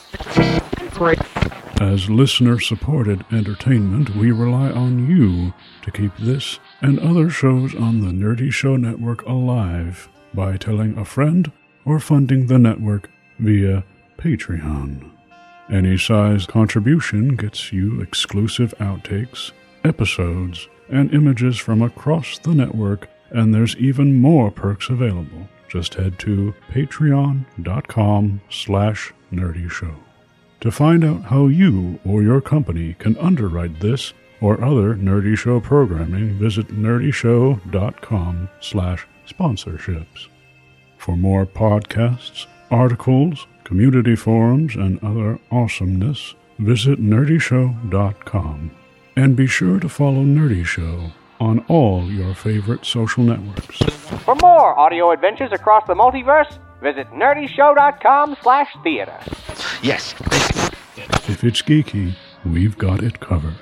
As listener-supported entertainment, we rely on you to keep this and other shows on the Nerdy Show Network alive by telling a friend or funding the network via Patreon. Any size contribution gets you exclusive outtakes, episodes, and images from across the network, and there's even more perks available. Just head to patreon.com slash nerdyshow. To find out how you or your company can underwrite this or other Nerdy Show programming, visit nerdyshow.com slash sponsorships. For more podcasts, articles, community forums, and other awesomeness, visit nerdy show dot com. And be sure to follow Nerdy Show on all your favorite social networks. For more audio adventures across the multiverse, visit nerdy show dot com slash theater. Yes. If it's geeky, we've got it covered.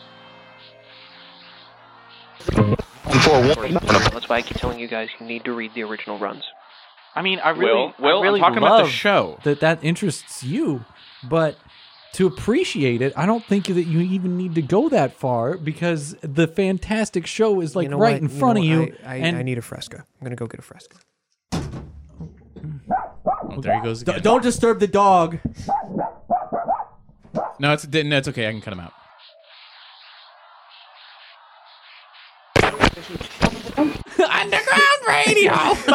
That's why I keep telling you guys you need to read the original runs. I mean, I really, Will, Will, I really I'm talking love about the show. That that interests you, but to appreciate it, I don't think that you even need to go that far because the fantastic show is like You know right what? in You front know of you. what? I, I, and I need a Fresca. I'm gonna go get a Fresca. Oh, there he goes D- again. don't disturb the dog. No, it's no, it's okay. I can cut him out. radio.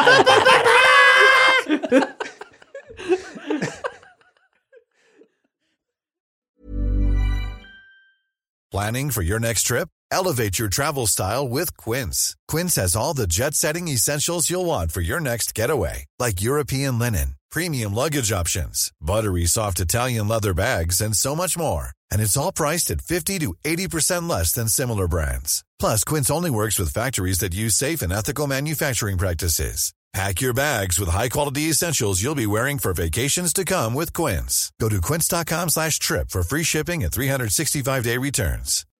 Planning for your next trip? Elevate your travel style with Quince. Quince has all the jet-setting essentials you'll want for your next getaway, like European linen, premium luggage options, buttery soft Italian leather bags, and so much more. And it's all priced at fifty to eighty percent less than similar brands. Plus, Quince only works with factories that use safe and ethical manufacturing practices. Pack your bags with high-quality essentials you'll be wearing for vacations to come with Quince. Go to quince.com slash trip for free shipping and three sixty-five day returns.